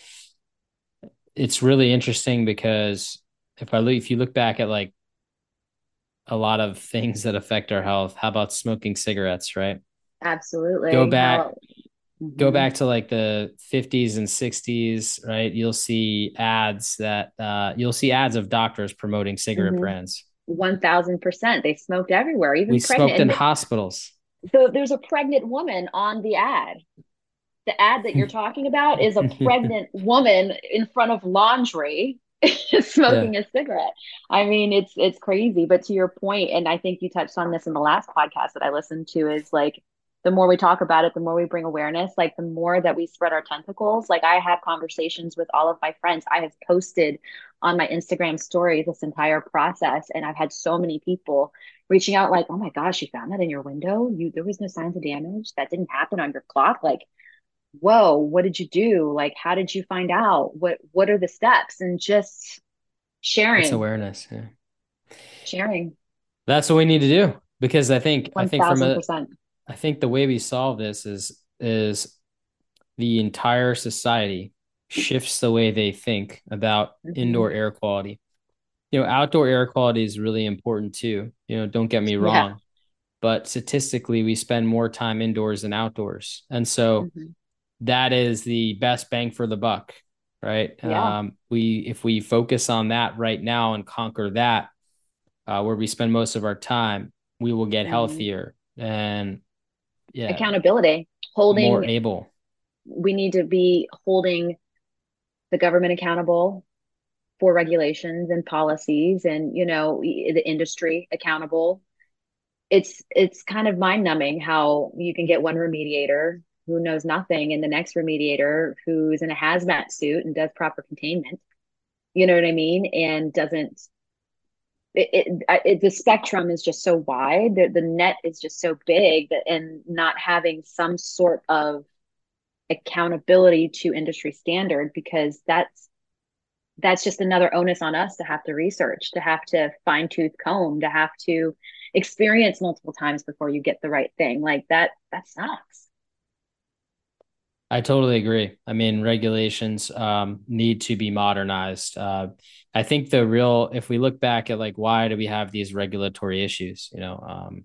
it's really interesting because if I look, if you look back at like a lot of things that affect our health, how about smoking cigarettes, right? Go Absolutely. back How? go Hmm. back to like the fifties and sixties, right? You'll see ads that uh, you'll see ads of doctors promoting cigarette Hmm. brands. one thousand percent. They smoked everywhere, We even smoked pregnant. in And hospitals. so there's a pregnant woman on the ad. The ad that you're talking about is a pregnant woman in front of laundry. Yeah. smoking a cigarette. I mean, it's it's crazy. But to your point, and I think you touched on this in the last podcast that I listened to, is like the more we talk about it, the more we bring awareness, like the more that we spread our tentacles. Like I have conversations with all of my friends. I have posted on my Instagram story this entire process, and I've had so many people reaching out like, "Oh my gosh, you found that in your window? You there was no signs of damage. That didn't happen on your clock." Like, whoa, what did you do? Like, how did you find out? What what are the steps? And just It's sharing, awareness. Yeah. sharing, That's what we need to do because I think I one think from thousand a percent. I think the way we solve this is is the entire society shifts the way they think about Mm-hmm. indoor air quality. You know, outdoor air quality is really important too. You know, don't get me Yeah. wrong, but statistically, we spend more time indoors than outdoors. And so Mm-hmm. that is the best bang for the buck, right? Yeah. Um, we, if we focus on that right now and conquer that, uh, where we spend most of our time, we will get Mm-hmm. healthier and yeah, Accountability, more holding, able. we need to be holding the government accountable for regulations and policies and, you know, the industry accountable. It's it's kind of mind numbing how you can get one remediator who knows nothing and the next remediator who's in a hazmat suit and does proper containment. You know what I mean? And doesn't it, it, it the spectrum is just so wide, the, the net is just so big that, and not having some sort of accountability to industry standard, because that's that's just another onus on us to have to research, to have to fine tooth comb, to have to experience multiple times before you get the right thing. Like that, that sucks. I totally agree. I mean, regulations um, need to be modernized. Uh, I think the real, if we look back at like why do we have these regulatory issues, you know, um,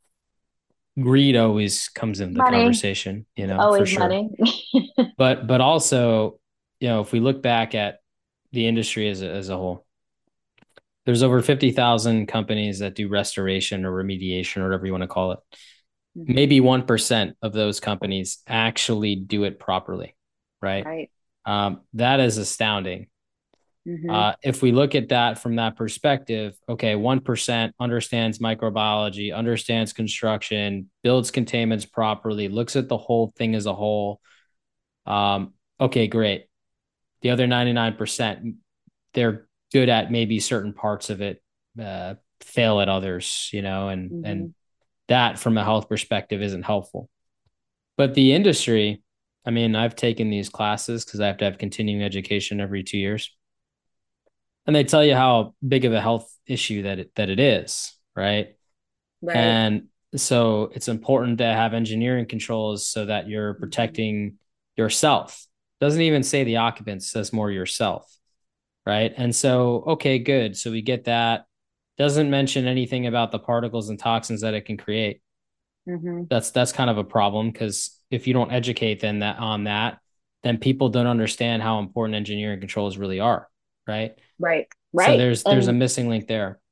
greed always comes into the Money, conversation, you it's know, for always sure. money. But but also, you know, if we look back at the industry as a, as a whole, there's over fifty thousand companies that do restoration or remediation or whatever you want to call it. Mm-hmm. Maybe one percent of those companies actually do it properly, right? Right. Um, that is astounding. Mm-hmm. Uh, if we look at that from that perspective, okay, one percent understands microbiology, understands construction, builds containments properly, looks at the whole thing as a whole. Um, okay, great. The other ninety-nine percent, they're good at maybe certain parts of it, uh, fail at others, you know, and, Mm-hmm. and that from a health perspective isn't helpful. But the industry, I mean, I've taken these classes because I have to have continuing education every two years. And they tell you how big of a health issue that it, that it is, right? Right. And so it's important to have engineering controls so that you're Mm-hmm. protecting yourself. Doesn't even say the occupants, says more yourself, right? And so, okay, good. So we get that. Doesn't mention anything about the particles and toxins that it can create. Mm-hmm. That's that's kind of a problem because if you don't educate them that on that, then people don't understand how important engineering controls really are, right? Right. So Right. there's there's a And missing link there.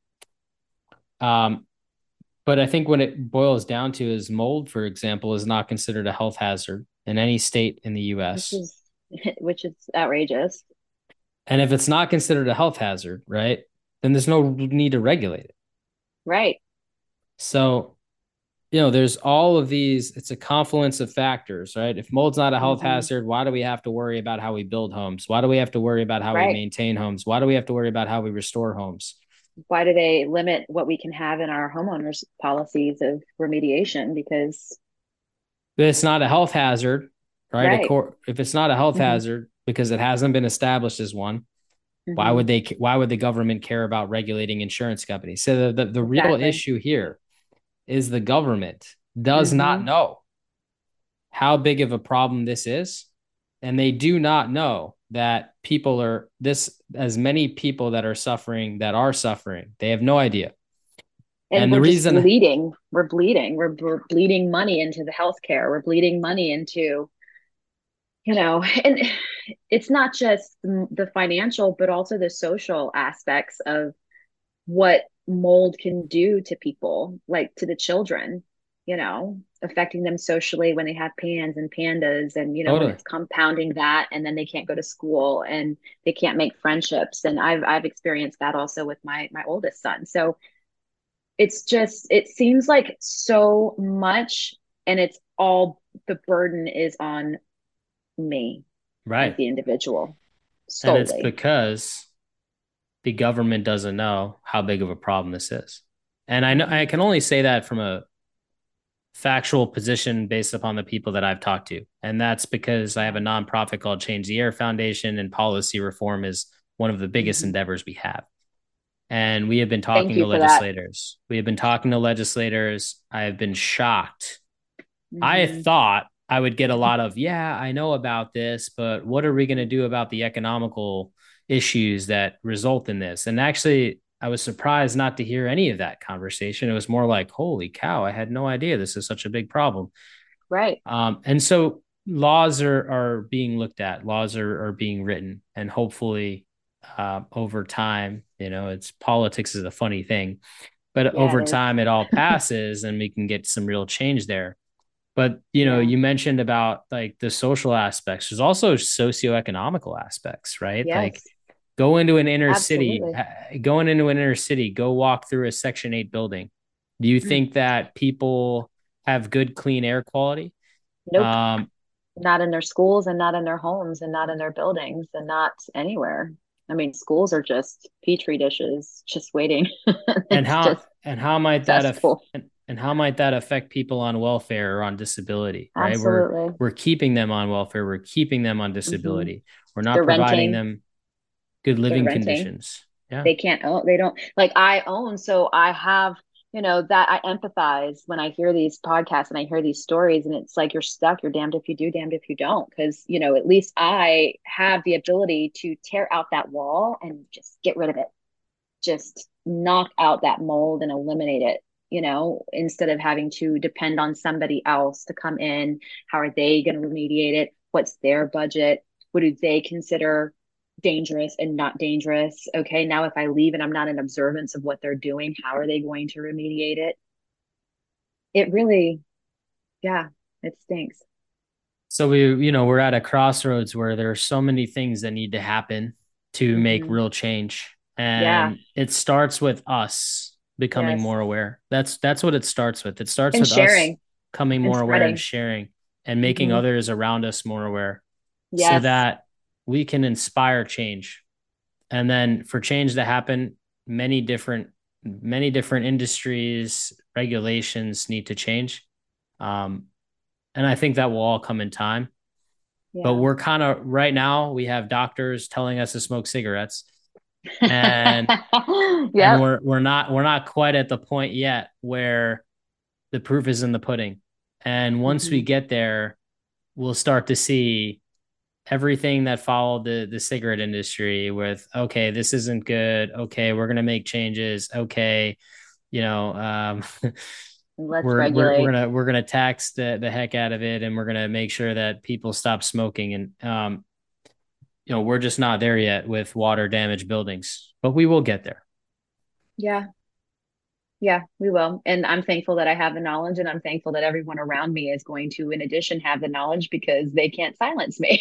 Um, but I think what it boils down to is mold, for example, is not considered a health hazard in any state in the which U S. is which is outrageous. And if it's not considered a health hazard, right, then there's no need to regulate it. Right. So, you know, there's all of these, it's a confluence of factors, right? If mold's not a health Mm-hmm. hazard, why do we have to worry about how we build homes? Why do we have to worry about how we Right. maintain homes? Why do we have to worry about how we restore homes? Why do they limit what we can have in our homeowners policies of remediation? Because If it's not a health hazard, right? right. If it's not a health Mm-hmm. hazard because it hasn't been established as one, why Mm-hmm. would they why would the government care about regulating insurance companies? So the, the, the real Exactly. issue here is the government does not Mm-hmm. know how big of a problem this is. And they do not know that people are this as many people that are suffering that are suffering. They have no idea. And And the we're just reason bleeding. We're bleeding. We're, we're bleeding money into the healthcare. We're bleeding money into, you know, and it's not just the financial, but also the social aspects of what mold can do to people, like to the children, you know. affecting them socially when they have pans and pandas, and you know, when Totally. it's compounding that, and then they can't go to school and they can't make friendships. And I've I've experienced that also with my my oldest son. So it's just it seems like so much, and it's all the burden is on me as Right. the individual And it's solely. because the government doesn't know how big of a problem this is. And I know I Mm-hmm. can only say that from a factual position based upon the people that I've talked to. And that's because I have a Yeah. nonprofit called Change the Air Foundation, and policy reform is one of the biggest Mm-hmm. endeavors we have. And we have been Thank talking to you for that. legislators. We have been talking to legislators. I have been shocked. I Mm-hmm. thought I would get a lot of, yeah, I know about this, but what are we going to do about the economical issues that result in this? And actually, I was surprised not to hear any of that conversation. It was more like, holy cow, I had no idea this is such a big problem. Right. Um, and so laws are are being looked at, laws are are being written, and hopefully, uh, over time, you know, it's politics is a funny thing, but Yeah, over it is. time, it all passes, and we can get some real change there. But you know, Yeah. you mentioned about like the social aspects. There's also socioeconomical aspects, right? Like Yes. go into an inner city, Absolutely. going into an inner city, go walk through a Section eight building. Do you Mm. think that people have good, clean air quality? Nope. Um, Not in their schools and not in their homes and not in their buildings and not anywhere. I mean, schools are just petri dishes, just waiting. and It's how just and how might that af- cesspool. and, and how might that affect people on welfare or on disability, right? We're Absolutely. we're keeping them on welfare, we're keeping them on Hmm. disability. We're not They're providing renting. them good They're living renting. conditions. Yeah. They can't own, they don't like I own, so I have, you know, that I empathize when I hear these podcasts and I hear these stories, and it's like you're stuck, you're damned if you do, damned if you don't, because you know, at least I have the ability to tear out that wall and just get rid of it, just knock out that mold and eliminate it, you know, instead of having to depend on somebody else to come in. How are they going to remediate it? What's their budget? What do they consider dangerous and not dangerous? Okay, now if I leave and I'm not in observance of what they're doing, how are they going to remediate it? It really, yeah, it stinks. So we, you know, we're at a crossroads where there are so many things that need to happen to make Mm-hmm. real change. Yeah. And it starts with us becoming Yes. more aware. That's that's what it starts with. It starts And with us sharing becoming and more aware and spreading. sharing and making Mm-hmm. others around us more aware so Yes. that we can inspire change. And then for change to happen, many different many different industries, regulations need to change. Um, and I think that will all come in time. But Yeah. we're kind of right now, we have doctors telling us to smoke cigarettes, and and Yep. we're we're not we're not quite at the point yet where the proof is in the pudding. And once we Mm-hmm. get there, we'll start to see everything that followed the the cigarette industry with, okay, this isn't good, okay, we're going to make changes, okay, you know, um Let's we're we're we're regulate. gonna we're gonna tax the the heck out of it, and we're gonna make sure that people stop smoking. And um you know, we're just not there yet with water damaged buildings, but we will get there. Yeah. Yeah, we will. And I'm thankful that I have the knowledge, and I'm thankful that everyone around me is going to, in addition, have the knowledge, because they can't silence me,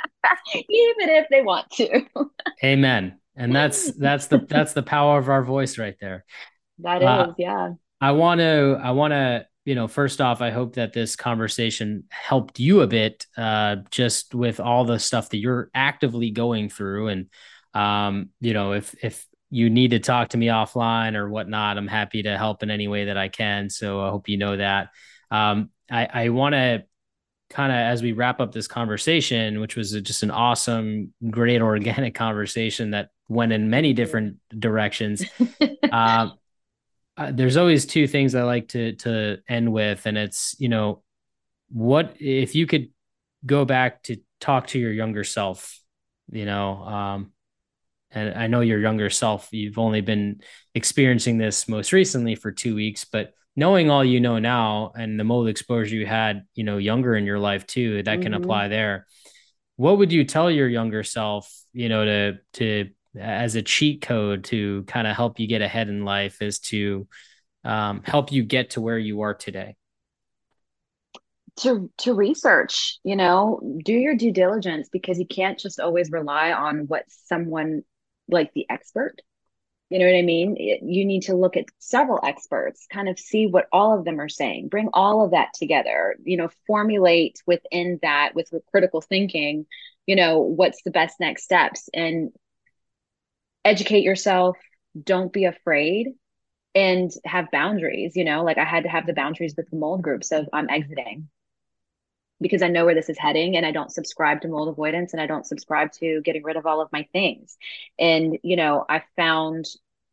even if they want to. Amen. And that's that's the that's the power of our voice right there. That Uh, is, yeah. I want to I want to you know, first off, I hope that this conversation helped you a bit, uh, just with all the stuff that you're actively going through. And um, you know, if if you need to talk to me offline or whatnot, I'm happy to help in any way that I can. So I hope you know that. Um, I I want to kind of, as we wrap up this conversation, which was just an awesome, great organic conversation that went in many Thank you. different directions. Um, uh, there's always two things I like to to end with, and it's, you know, what if you could go back to talk to your younger self, you know, um, and I know your younger self, you've only been experiencing this most recently for two weeks, but knowing all you know now and the mold exposure you had, you know, younger in your life too, that can Hmm. apply there. What would you tell your younger self, you know, to to as a cheat code to kind of help you get ahead in life, is to um, help you get to where you are today? to to research, you know, do your due diligence because you can't just always rely on what someone like the expert. You know what I mean? It, you need to look at several experts, kind of see what all of them are saying, bring all of that together, you know, formulate within that with critical thinking, you know, what's the best next steps and educate yourself. Don't be afraid and have boundaries, you know, like I had to have the boundaries with the mold groups of I'm exiting because I know where this is heading and I don't subscribe to mold avoidance and I don't subscribe to getting rid of all of my things. And, you know, I found,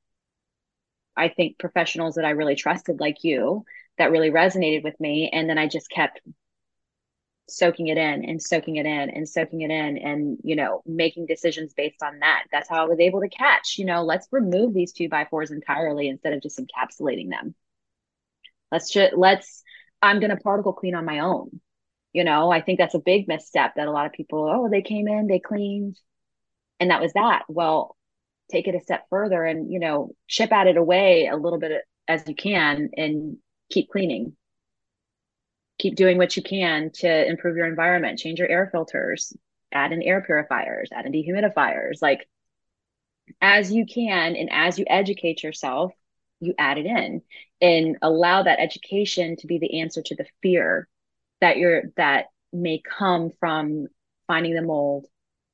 I think, professionals that I really trusted, like you, that really resonated with me. And then I just kept soaking it in and soaking it in and soaking it in and, you know, making decisions based on that. That's how I was able to catch, you know, let's remove these two by fours entirely instead of just encapsulating them. Let's just, let's, I'm going to particle clean on my own. You know, I think that's a big misstep that a lot of people, oh, they came in, they cleaned, and that was that. Well, take it a step further and, you know, chip at it away a little bit as you can and keep cleaning. Keep doing what you can to improve your environment, change your air filters, add in air purifiers, add in dehumidifiers. Like as you can and as you educate yourself, you add it in and allow that education to be the answer to the fear that you're that may come from finding the mold,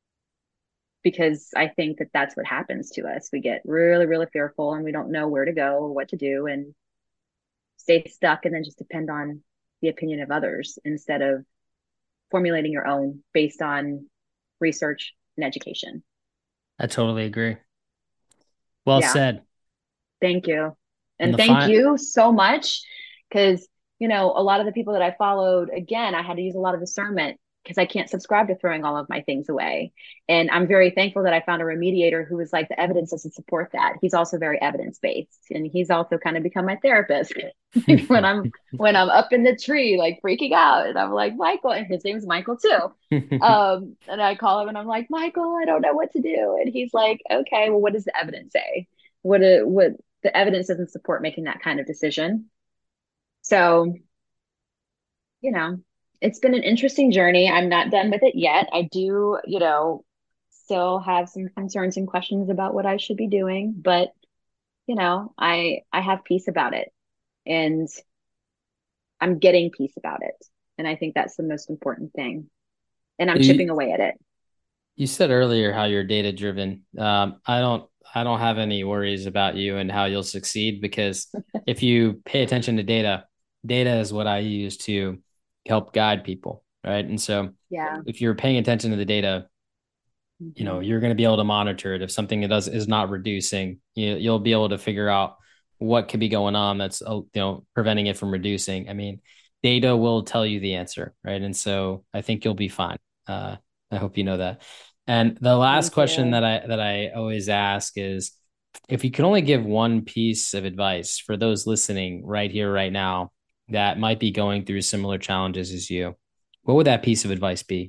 because I think that that's what happens to us. We get really, really fearful and we don't know where to go or what to do and stay stuck and then just depend on the opinion of others instead of formulating your own based on research and education. I totally agree. Well Yeah. said. Thank you. And And the thank fine, you so much because, you know, a lot of the people that I followed, again, I had to use a lot of discernment because I can't subscribe to throwing all of my things away. And I'm very thankful that I found a remediator who was like, the evidence doesn't support that. He's also very evidence based. And he's also kind of become my therapist. Like when I'm when I'm up in the tree, like freaking out, and I'm like, Michael, and his name's Michael too. Um, and I call him and I'm like, Michael, I don't know what to do. And he's like, okay, well, what does the evidence say? What, a, what the evidence doesn't support making that kind of decision. So, you know, it's been an interesting journey. I'm not done with it yet. I do, you know, still have some concerns and questions about what I should be doing, but you know, I I have peace about it and I'm getting peace about it. And I think that's the most important thing. And I'm chipping you, away at it. you said earlier how you're data driven. Um, I don't I don't have any worries about you and how you'll succeed because if you pay attention to data, data is what I use to help guide people, right? And so Yeah. if you're paying attention to the data, you know, Mm-hmm. you're going to be able to monitor it. If something that does is not reducing, you, you'll be able to figure out what could be going on that's, uh, you know, preventing it from reducing. I mean, data will tell you the answer, right? And so I think you'll be fine. Uh, I hope you know that. And the last Thank question you. that I that I always ask is, if you could only give one piece of advice for those listening right here, right now, that might be going through similar challenges as you, what would that piece of advice be?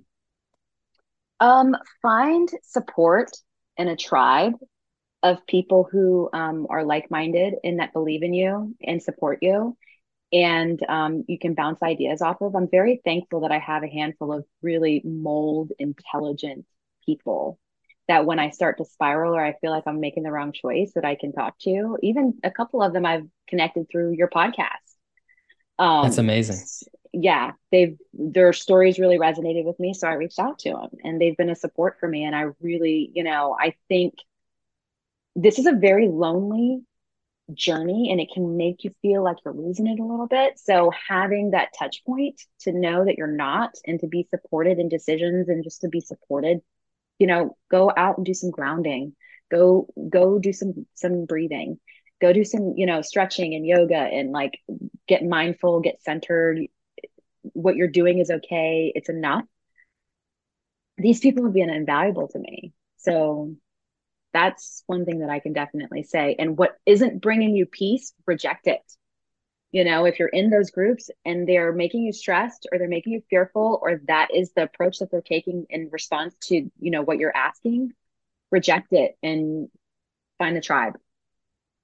Um, find support in a tribe of people who um, are like-minded and that believe in you and support you and um, you can bounce ideas off of. I'm very thankful that I have a handful of really mold intelligent people that when I start to spiral or I feel like I'm making the wrong choice that I can talk to. Even a couple of them I've connected through your podcast. That's Um, amazing. yeah, they've their stories really resonated with me, so I reached out to them, and they've been a support for me. And I really, you know, I think this is a very lonely journey and it can make you feel like you're losing it a little bit. So having that touch point to know that you're not and to be supported in decisions and just to be supported, you know, go out and do some grounding. Go go do some some breathing. Go do some, you know, stretching and yoga and like get mindful, get centered. What you're doing is okay. It's enough. These people have been invaluable to me. So that's one thing that I can definitely say. And what isn't bringing you peace, reject it. You know, if you're in those groups and they're making you stressed or they're making you fearful, or that is the approach that they're taking in response to, you know, what you're asking, reject it and find the tribe.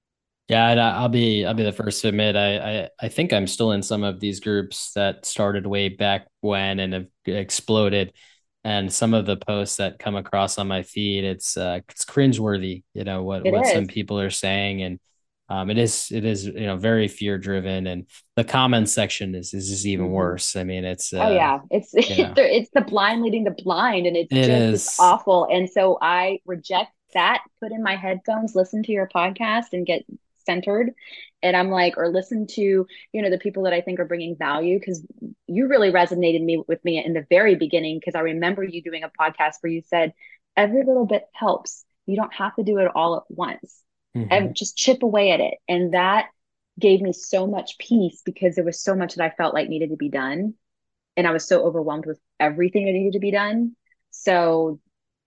Yeah, and I- I'll be I'll be the first to admit I, I I think I'm still in some of these groups that started way back when and have exploded. And some of the posts that come across on my feed, it's uh it's cringeworthy, you know, what It what some is. people are saying. And um it is it is, you know, very fear driven. And the comments section is is just even Hmm. worse. I mean, it's Oh uh yeah, it's you know, it's the blind leading the blind, and it's it just it's is. awful. And so I reject that. Put in my headphones, listen to your podcast, and get centered. And I'm like, or listen to you know the people that I think are bringing value, because you really resonated me with me in the very beginning. Because I remember you doing a podcast where you said every little bit helps. You don't have to do it all at once, Mhm. and just chip away at it. And that gave me so much peace because there was so much that I felt like needed to be done, and I was so overwhelmed with everything that needed to be done. So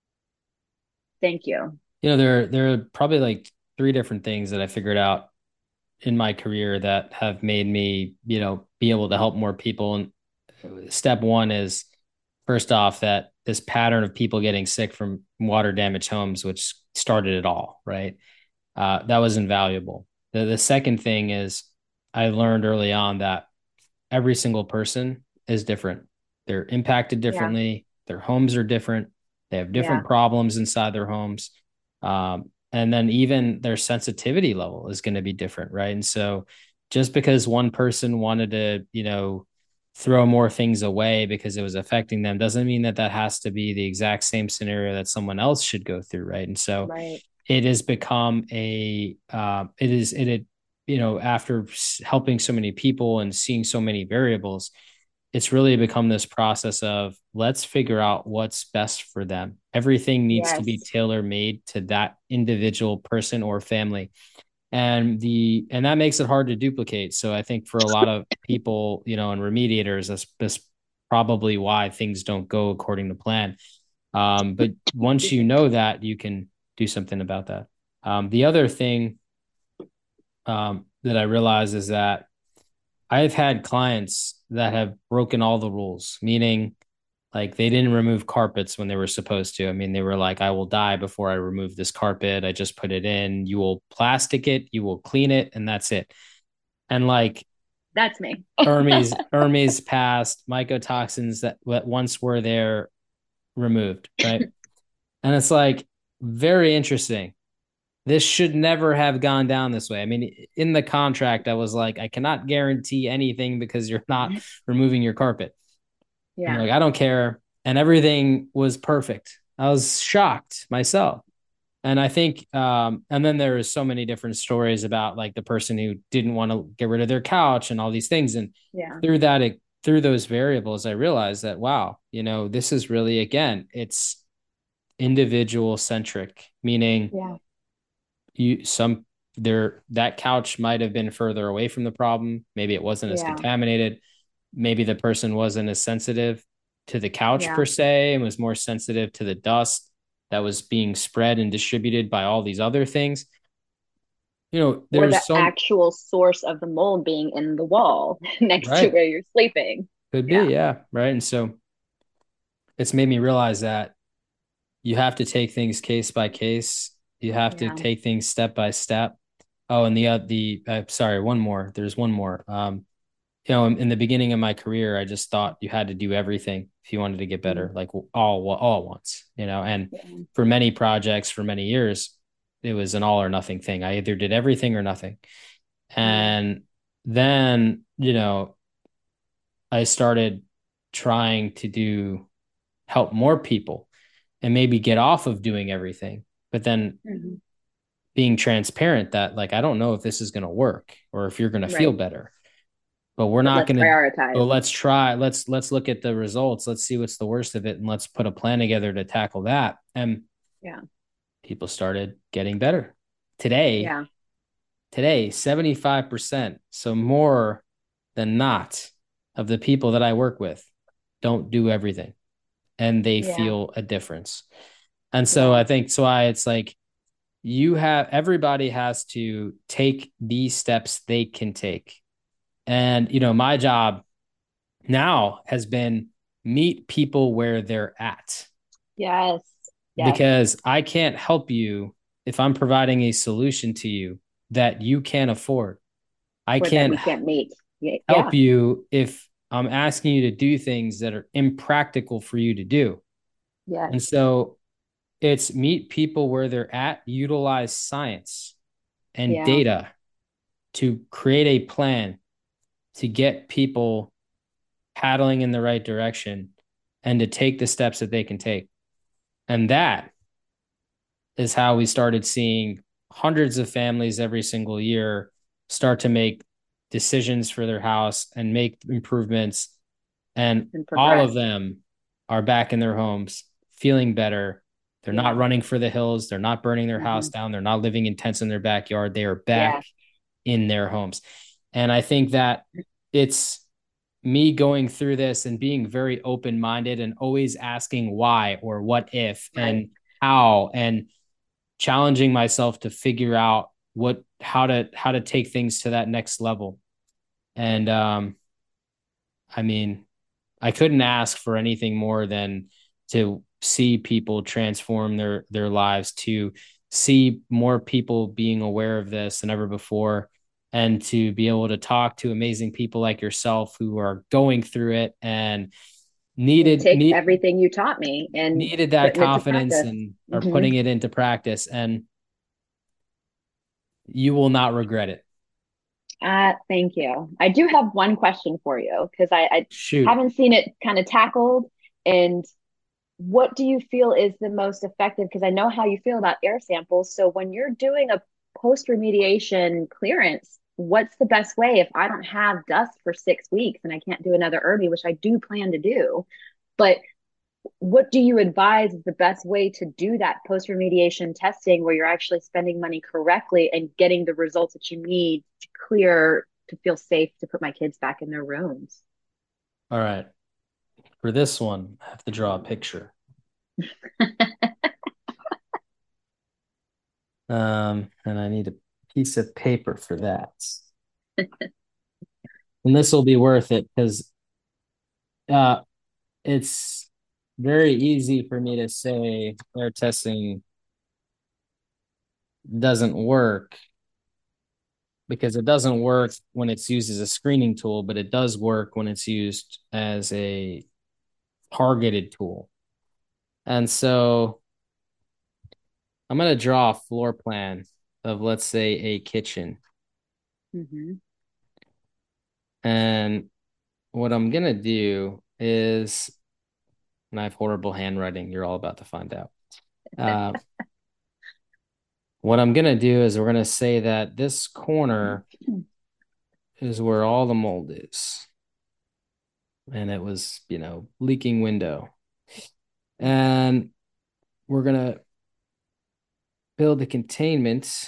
thank you. You know, there there are probably like three different things that I figured out in my career that have made me, you know, be able to help more people. And step one is first off that this pattern of people getting sick from water damaged homes, which started it all, right? Uh, that was invaluable. The, the second thing is I learned early on that every single person is different. They're impacted Yeah. differently. Their homes are different. They have Yeah. different problems inside their homes. Um, and then even their sensitivity level is going to be different, right? And so just because one person wanted to, you know, throw more things away because it was affecting them doesn't mean that that has to be the exact same scenario that someone else should go through, right? And so Right. it has become a uh, it is it, it you know, after helping so many people and seeing so many variables, it's really become this process of let's figure out what's best for them. Everything needs to be Yes. tailor made to that individual person or family. And the and that makes it hard to duplicate. So I think for a lot of people, you know, and remediators, that's, that's probably why things don't go according to plan. Um, but once Excuse you me. know that, you can do something about that. Um, the other thing um, that I realize is that I've had clients that have broken all the rules, meaning like they didn't remove carpets when they were supposed to. I mean, they were like, I will die before I remove this carpet. I just put it in. You will plastic it, you will clean it, and that's it. And like That's me. Hermes, Hermes passed, mycotoxins that once were there removed, right? And it's like very interesting. This should never have gone down this way. I mean, in the contract, I was like, I cannot guarantee anything because you're not removing your carpet. And they're Yeah. like, I don't care. And everything was perfect. I was shocked myself. And I think, um, and then there is so many different stories about like the person who didn't want to get rid of their couch and all these things. And Yeah. through that, it, through those variables, I realized that, wow, you know, this is really, again, it's individual centric, meaning Yeah. you, some, there, that couch might have been further away from the problem. Maybe it wasn't as Yeah. contaminated. Maybe the person wasn't as sensitive to the couch Yeah. per se and was more sensitive to the dust that was being spread and distributed by all these other things. You know, Or the there's so actual source of the mold being in the wall next to right. where you're sleeping. Could be, Yeah. yeah. Right. And so it's made me realize that you have to take things case by case. You have to Yeah. take things step by step. Oh, and the uh, the uh, sorry, one more. There's one more. Um, you know, in, in the beginning of my career, I just thought you had to do everything if you wanted to get Mm. better, like all all at once, you know. And Yeah. for many projects, for many years, it was an all or nothing thing. I either did everything or nothing. Mm. And then, you know, I started trying to do help more people and maybe get off of doing everything, but then Mhm. being transparent that like I don't know if this is going to work or if you're going to feel Right. better, but we're But not let's going to. prioritize. Well, let's try. Let's let's look at the results. Let's see what's the worst of it, and let's put a plan together to tackle that. And Yeah. people started getting better. Today, Yeah. today, seventy-five percent, so more than not, of the people that I work with don't do everything, and they Yeah. feel a difference. And so I Yeah. think so. I it's like you have everybody has to take these steps they can take. And you know, my job now has been meet people where they're at Yes. Yes. because I can't help you if I'm providing a solution to you that you can't afford. I Or that can't we can't meet. Yeah. help Yeah. you if I'm asking you to do things that are impractical for you to do. Yes. And so it's meet people where they're at, utilize science and Yeah. data to create a plan to get people paddling in the right direction and to take the steps that they can take. And that is how we started seeing hundreds of families every single year start to make decisions for their house and make improvements. And And all progress. of them are back in their homes, feeling better. They're not Yeah. running for the hills. They're not burning their house Hmm. down. They're not living in tents in their backyard. They are back Yeah. in their homes. And I think that it's me going through this and being very open minded and always asking why or what if Right. and how and challenging myself to figure out what how to how to take things to that next level. And um I mean, I couldn't ask for anything more than to see people transform their their lives, to see more people being aware of this than ever before, and to be able to talk to amazing people like yourself who are going through it and And needed take need everything you taught me and needed that putting it to confidence practice. and are Hmm. putting it into practice, and you will not regret it. Uh, thank you. I do have one question for you because I, I Shoot. haven't seen it kind of tackled. And what do you feel is the most effective? Because I know how you feel about air samples. So when you're doing a post remediation clearance, what's the best way if I don't have dust for six weeks and I can't do another Irby, which I do plan to do? But what do you advise is the best way to do that post remediation testing where you're actually spending money correctly and getting the results that you need to clear to feel safe to put my kids back in their rooms? All right. For this one, I have to draw a picture. Um, and I need a piece of paper for that. And this will be worth it because uh, it's very easy for me to say air testing doesn't work because it doesn't work when it's used as a screening tool, but it does work when it's used as a targeted tool. And so I'm going to draw a floor plan of, let's say, a kitchen. Mm-hmm. And what I'm going to do is, and I have horrible handwriting, you're all about to find out. Uh, what I'm going to do is we're going to say that this corner is where all the mold is. And it was, you know, leaking window. And we're going to build a containment.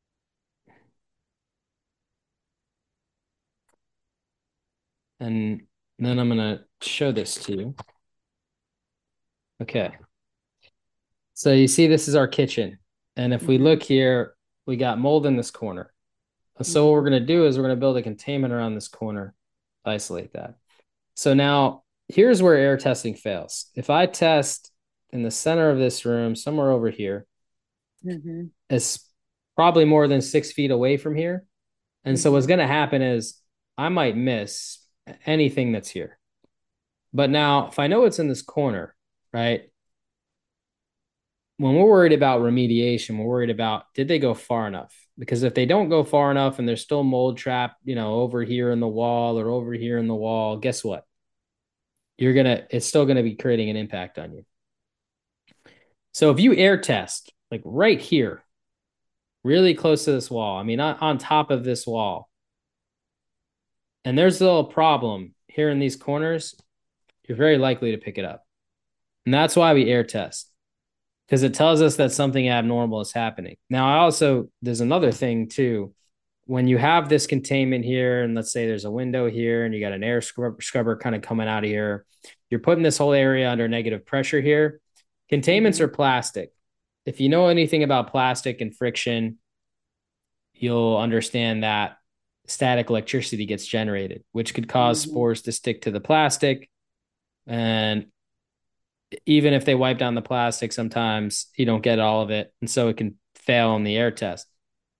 And then I'm going to show this to you. Okay. So you see, this is our kitchen. And if we Mm-hmm. look here, we got mold in this corner. So what we're Mm-hmm. going to do is we're going to build a containment around this corner, isolate that. So now here's where air testing fails. If I test in the center of this room, somewhere over here, Mm-hmm. it's probably more than six feet away from here. And so what's Mm-hmm. going to happen is I might miss anything that's here. But now if I know it's in this corner, right? When we're worried about remediation, we're worried about did they go far enough? Because if they don't go far enough and there's still mold trap, you know, over here in the wall or over here in the wall, guess what? You're gonna it's still gonna be creating an impact on you. So if you air test like right here, really close to this wall, I mean on, on top of this wall, and there's a little problem here in these corners, you're very likely to pick it up. And that's why we air test. Because it tells us that something abnormal is happening. Now, I also, there's another thing too. When you have this containment here, and let's say there's a window here, and you got an air scrub- scrubber kind of coming out of here, you're putting this whole area under negative pressure here. Containments Mm-hmm. are plastic. If you know anything about plastic and friction, you'll understand that static electricity gets generated, which could cause Mm-hmm. spores to stick to the plastic. And even if they wipe down the plastic, sometimes you don't get all of it. And so it can fail on the air test.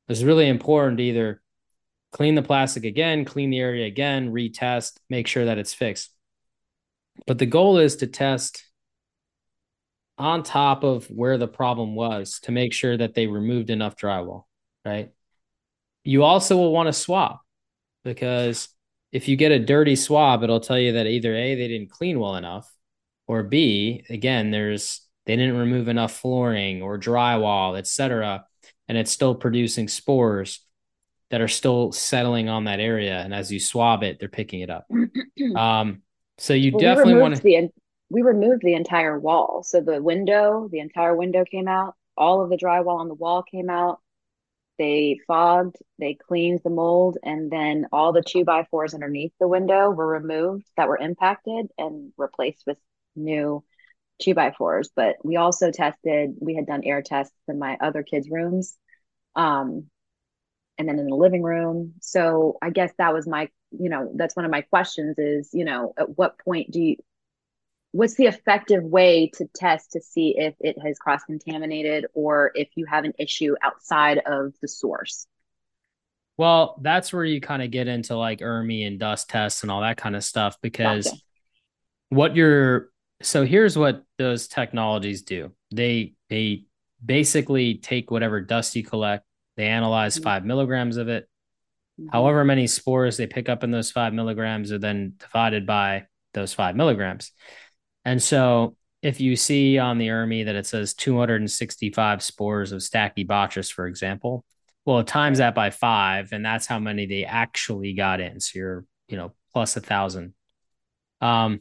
It's really important to either clean the plastic again, clean the area again, retest, make sure that it's fixed. But the goal is to test on top of where the problem was to make sure that they removed enough drywall, right? You also will want to swab because if you get a dirty swab, it'll tell you that either A, they didn't clean well enough, or B, again, there's they didn't remove enough flooring or drywall, et cetera, and it's still producing spores that are still settling on that area. And as you swab it, they're picking it up. Um, so you Well, we definitely want removed to. the we removed the entire wall. So the window, the entire window came out. All of the drywall on the wall came out. They fogged, they cleaned the mold, and then all the two by fours underneath the window were removed that were impacted and replaced with new two by fours. But we also tested, we had done air tests in my other kids' rooms, um, and then in the living room. So I guess that was my, you know, that's one of my questions is, you know, at what point do you, what's the effective way to test to see if it has cross contaminated or if you have an issue outside of the source? Well, that's where you kind of get into like E R M I and dust tests and all that kind of stuff Gotcha. because what you're so here's what those technologies do. They they basically take whatever dust you collect, they analyze Mm-hmm. five milligrams of it. Mm-hmm. However many spores they pick up in those five milligrams are then divided by those five milligrams. And so if you see on the E R M I that it says two hundred sixty-five spores of Stachybotrys, for example, well, it times Right. that by five, and that's how many they actually got in. So you're, you know, plus a thousand. Um,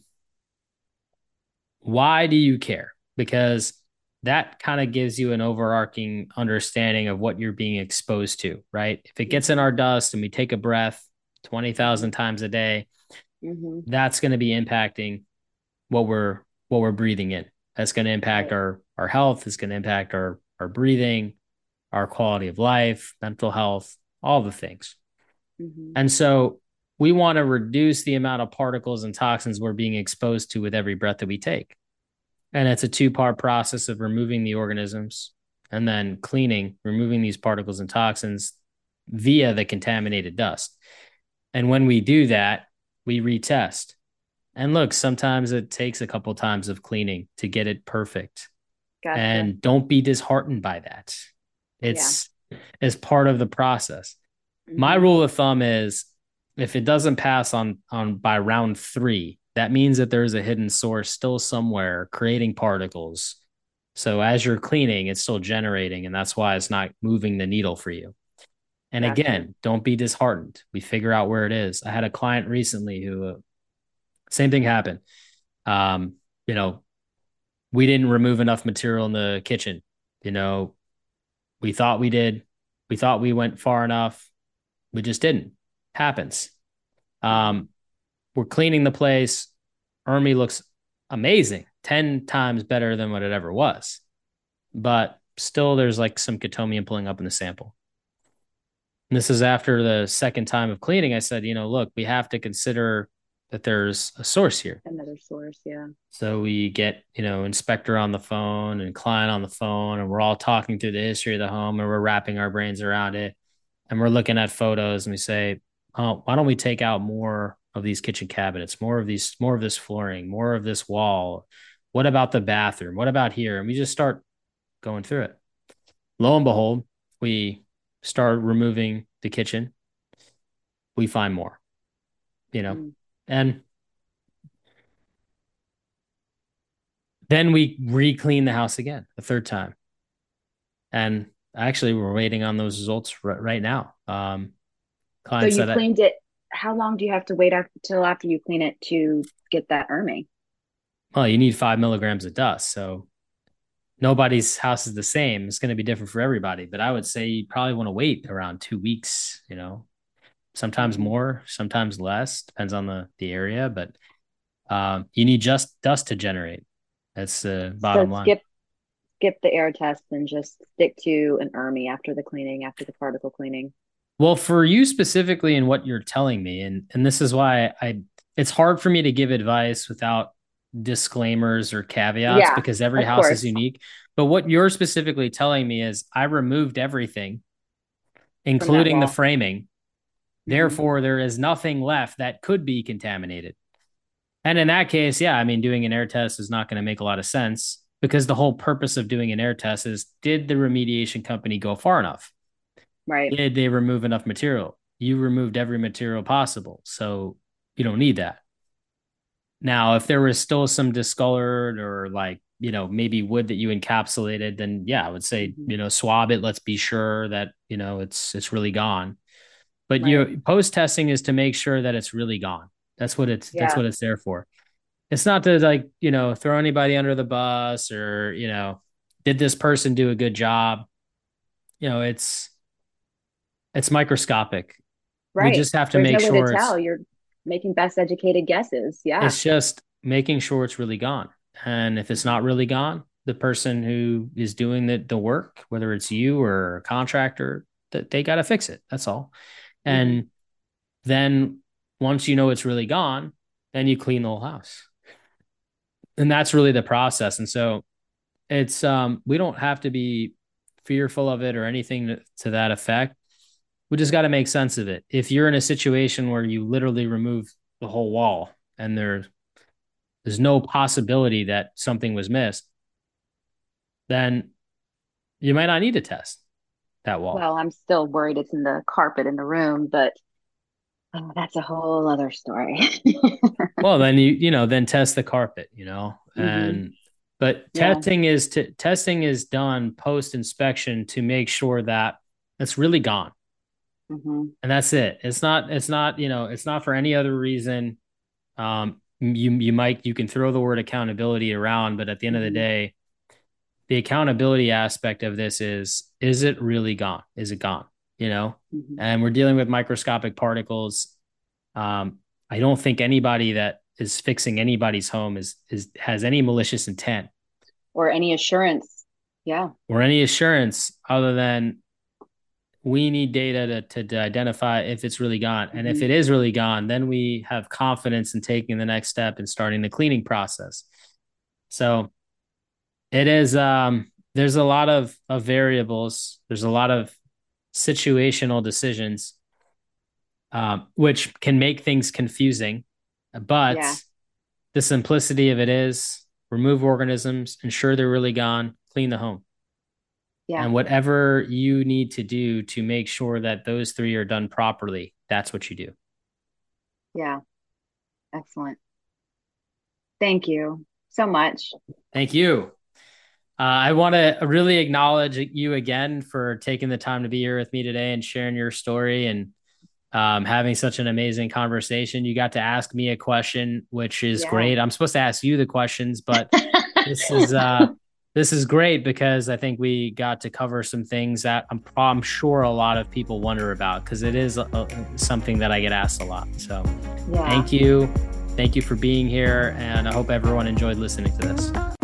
why do you care? Because that kind of gives you an overarching understanding of what you're being exposed to, right? If it gets in Mm-hmm. our dust and we take a breath twenty Mm-hmm. thousand times a day, Mm-hmm. that's going to be impacting what we're what we're breathing in. That's going to impact Right. our our health. It's going to impact our our breathing, our quality of life, mental health, all the things. Mm-hmm. And so we want to reduce the amount of particles and toxins we're being exposed to with every breath that we take. And it's a two part process of removing the organisms and then cleaning, removing these particles and toxins via the contaminated dust. And when we do that, we retest. And look, sometimes it takes a couple times of cleaning to get it perfect. Gotcha. And don't be disheartened by that. Yeah. It's is part of the process. My Mm-hmm. rule of thumb is if it doesn't pass on on by round three, that means that there's a hidden source still somewhere creating particles. So as you're cleaning, it's still generating, and that's why it's not moving the needle for you. And Gotcha. again, don't be disheartened. We figure out where it is. I had a client recently who uh, same thing happened. Um, you know, we didn't remove enough material in the kitchen. You know, we thought we did. We thought we went far enough. We just didn't. Happens. Mm-hmm. Um, we're cleaning the place. E R M I looks amazing, ten times better than what it ever was. But still, there's like some chitomium pulling up in the sample. And this is after the second time of cleaning. I said, you know, look, we have to consider that there's a source here. Another source. Yeah. So we get, you know, inspector on the phone and client on the phone, and we're all talking through the history of the home and we're wrapping our brains around it. And we're looking at photos and we say, oh, why don't we take out more of these kitchen cabinets, more of these, more of this flooring, more of this wall? What about the bathroom? What about here? And we just start going through it. Lo and behold, we start removing the kitchen. We find more, you know, Mm. and then we re-clean the house again a third time. And actually, we're waiting on those results r- right now. Um, So client you said that, cleaned it. How long do you have to wait after, till after you clean it to get that E R M I? well, you need five milligrams of dust. So nobody's house is the same. It's going to be different for everybody. But I would say you probably want to wait around two weeks, you know, sometimes Mm-hmm. more, sometimes less, depends on the, the area. But um, you need just dust to generate. That's the So bottom line. skip skip the air test and just stick to an E R M I after the cleaning, after the particle cleaning. Well, for you specifically and what you're telling me, and and this is why I it's hard for me to give advice without disclaimers or caveats Yeah, because every of house is course. unique. But what you're specifically telling me is I removed everything from that including the wall. framing. Hmm. Therefore, there is nothing left that could be contaminated. And in that case, yeah, I mean, doing an air test is not going to make a lot of sense because the whole purpose of doing an air test is, did the remediation company go far enough? Right. Did they remove enough material? You removed every material possible. So you don't need that. Now, if there was still some discolored or like, you know, maybe wood that you encapsulated, then yeah, I would say, Hmm. you know, swab it. Let's be sure that, you know, it's it's really gone. But Right. your post testing is to make sure that it's really gone. That's what it's that's Yeah. what it's there for. It's not to like, you know, throw anybody under the bus or, you know, did this person do a good job? You know, it's it's microscopic. We Right. just have to There's make no way to sure tell. it's You're making best educated guesses. Yeah. it's just making sure it's really gone. And if it's Hmm. not really gone, the person who is doing the, the work, whether it's you or a contractor, that they got to fix it. That's all. Hmm. And then once you know it's really gone, then you clean the whole house. And that's really the process. And so it's um we don't have to be fearful of it or anything to, to that effect. We just got to make sense of it. If you're in a situation where you literally remove the whole wall and there's there's no possibility that something was missed, then you might not need to test that wall. Well, I'm still worried it's in the carpet in the room, but oh, that's a whole other story. Well, then you you know then test the carpet, you know, Hmm. and but Yeah. testing is to testing is done post inspection to make sure that it's really gone, Hmm. and that's it. It's not it's not you know it's not for any other reason. Um, you you might you can throw the word accountability around, but at the end of the Hmm. day, the accountability aspect of this is is it really gone? Is it gone? You know, Hmm. and we're dealing with microscopic particles. Um, I don't think anybody that is fixing anybody's home is is has any malicious intent Or any assurance. Yeah. or any assurance other than we need data to, to, to identify if it's really gone. And if Hmm. it is really gone, then we have confidence in taking the next step and starting the cleaning process. So it is um there's a lot of, of variables. There's a lot of situational decisions, um, which can make things confusing. But Yeah. the simplicity of it is remove organisms, ensure they're really gone, clean the home. Yeah. And whatever you need to do to make sure that those three are done properly, that's what you do. Yeah. Excellent. Thank you so much. Thank you. Uh, I want to really acknowledge you again for taking the time to be here with me today and sharing your story and um, having such an amazing conversation. You got to ask me a question, which is Yeah. great. I'm supposed to ask you the questions, but this is uh, this is great because I think we got to cover some things that I'm, I'm sure a lot of people wonder about because it is a, something that I get asked a lot. So, Yeah. thank you, thank you for being here, and I hope everyone enjoyed listening to this.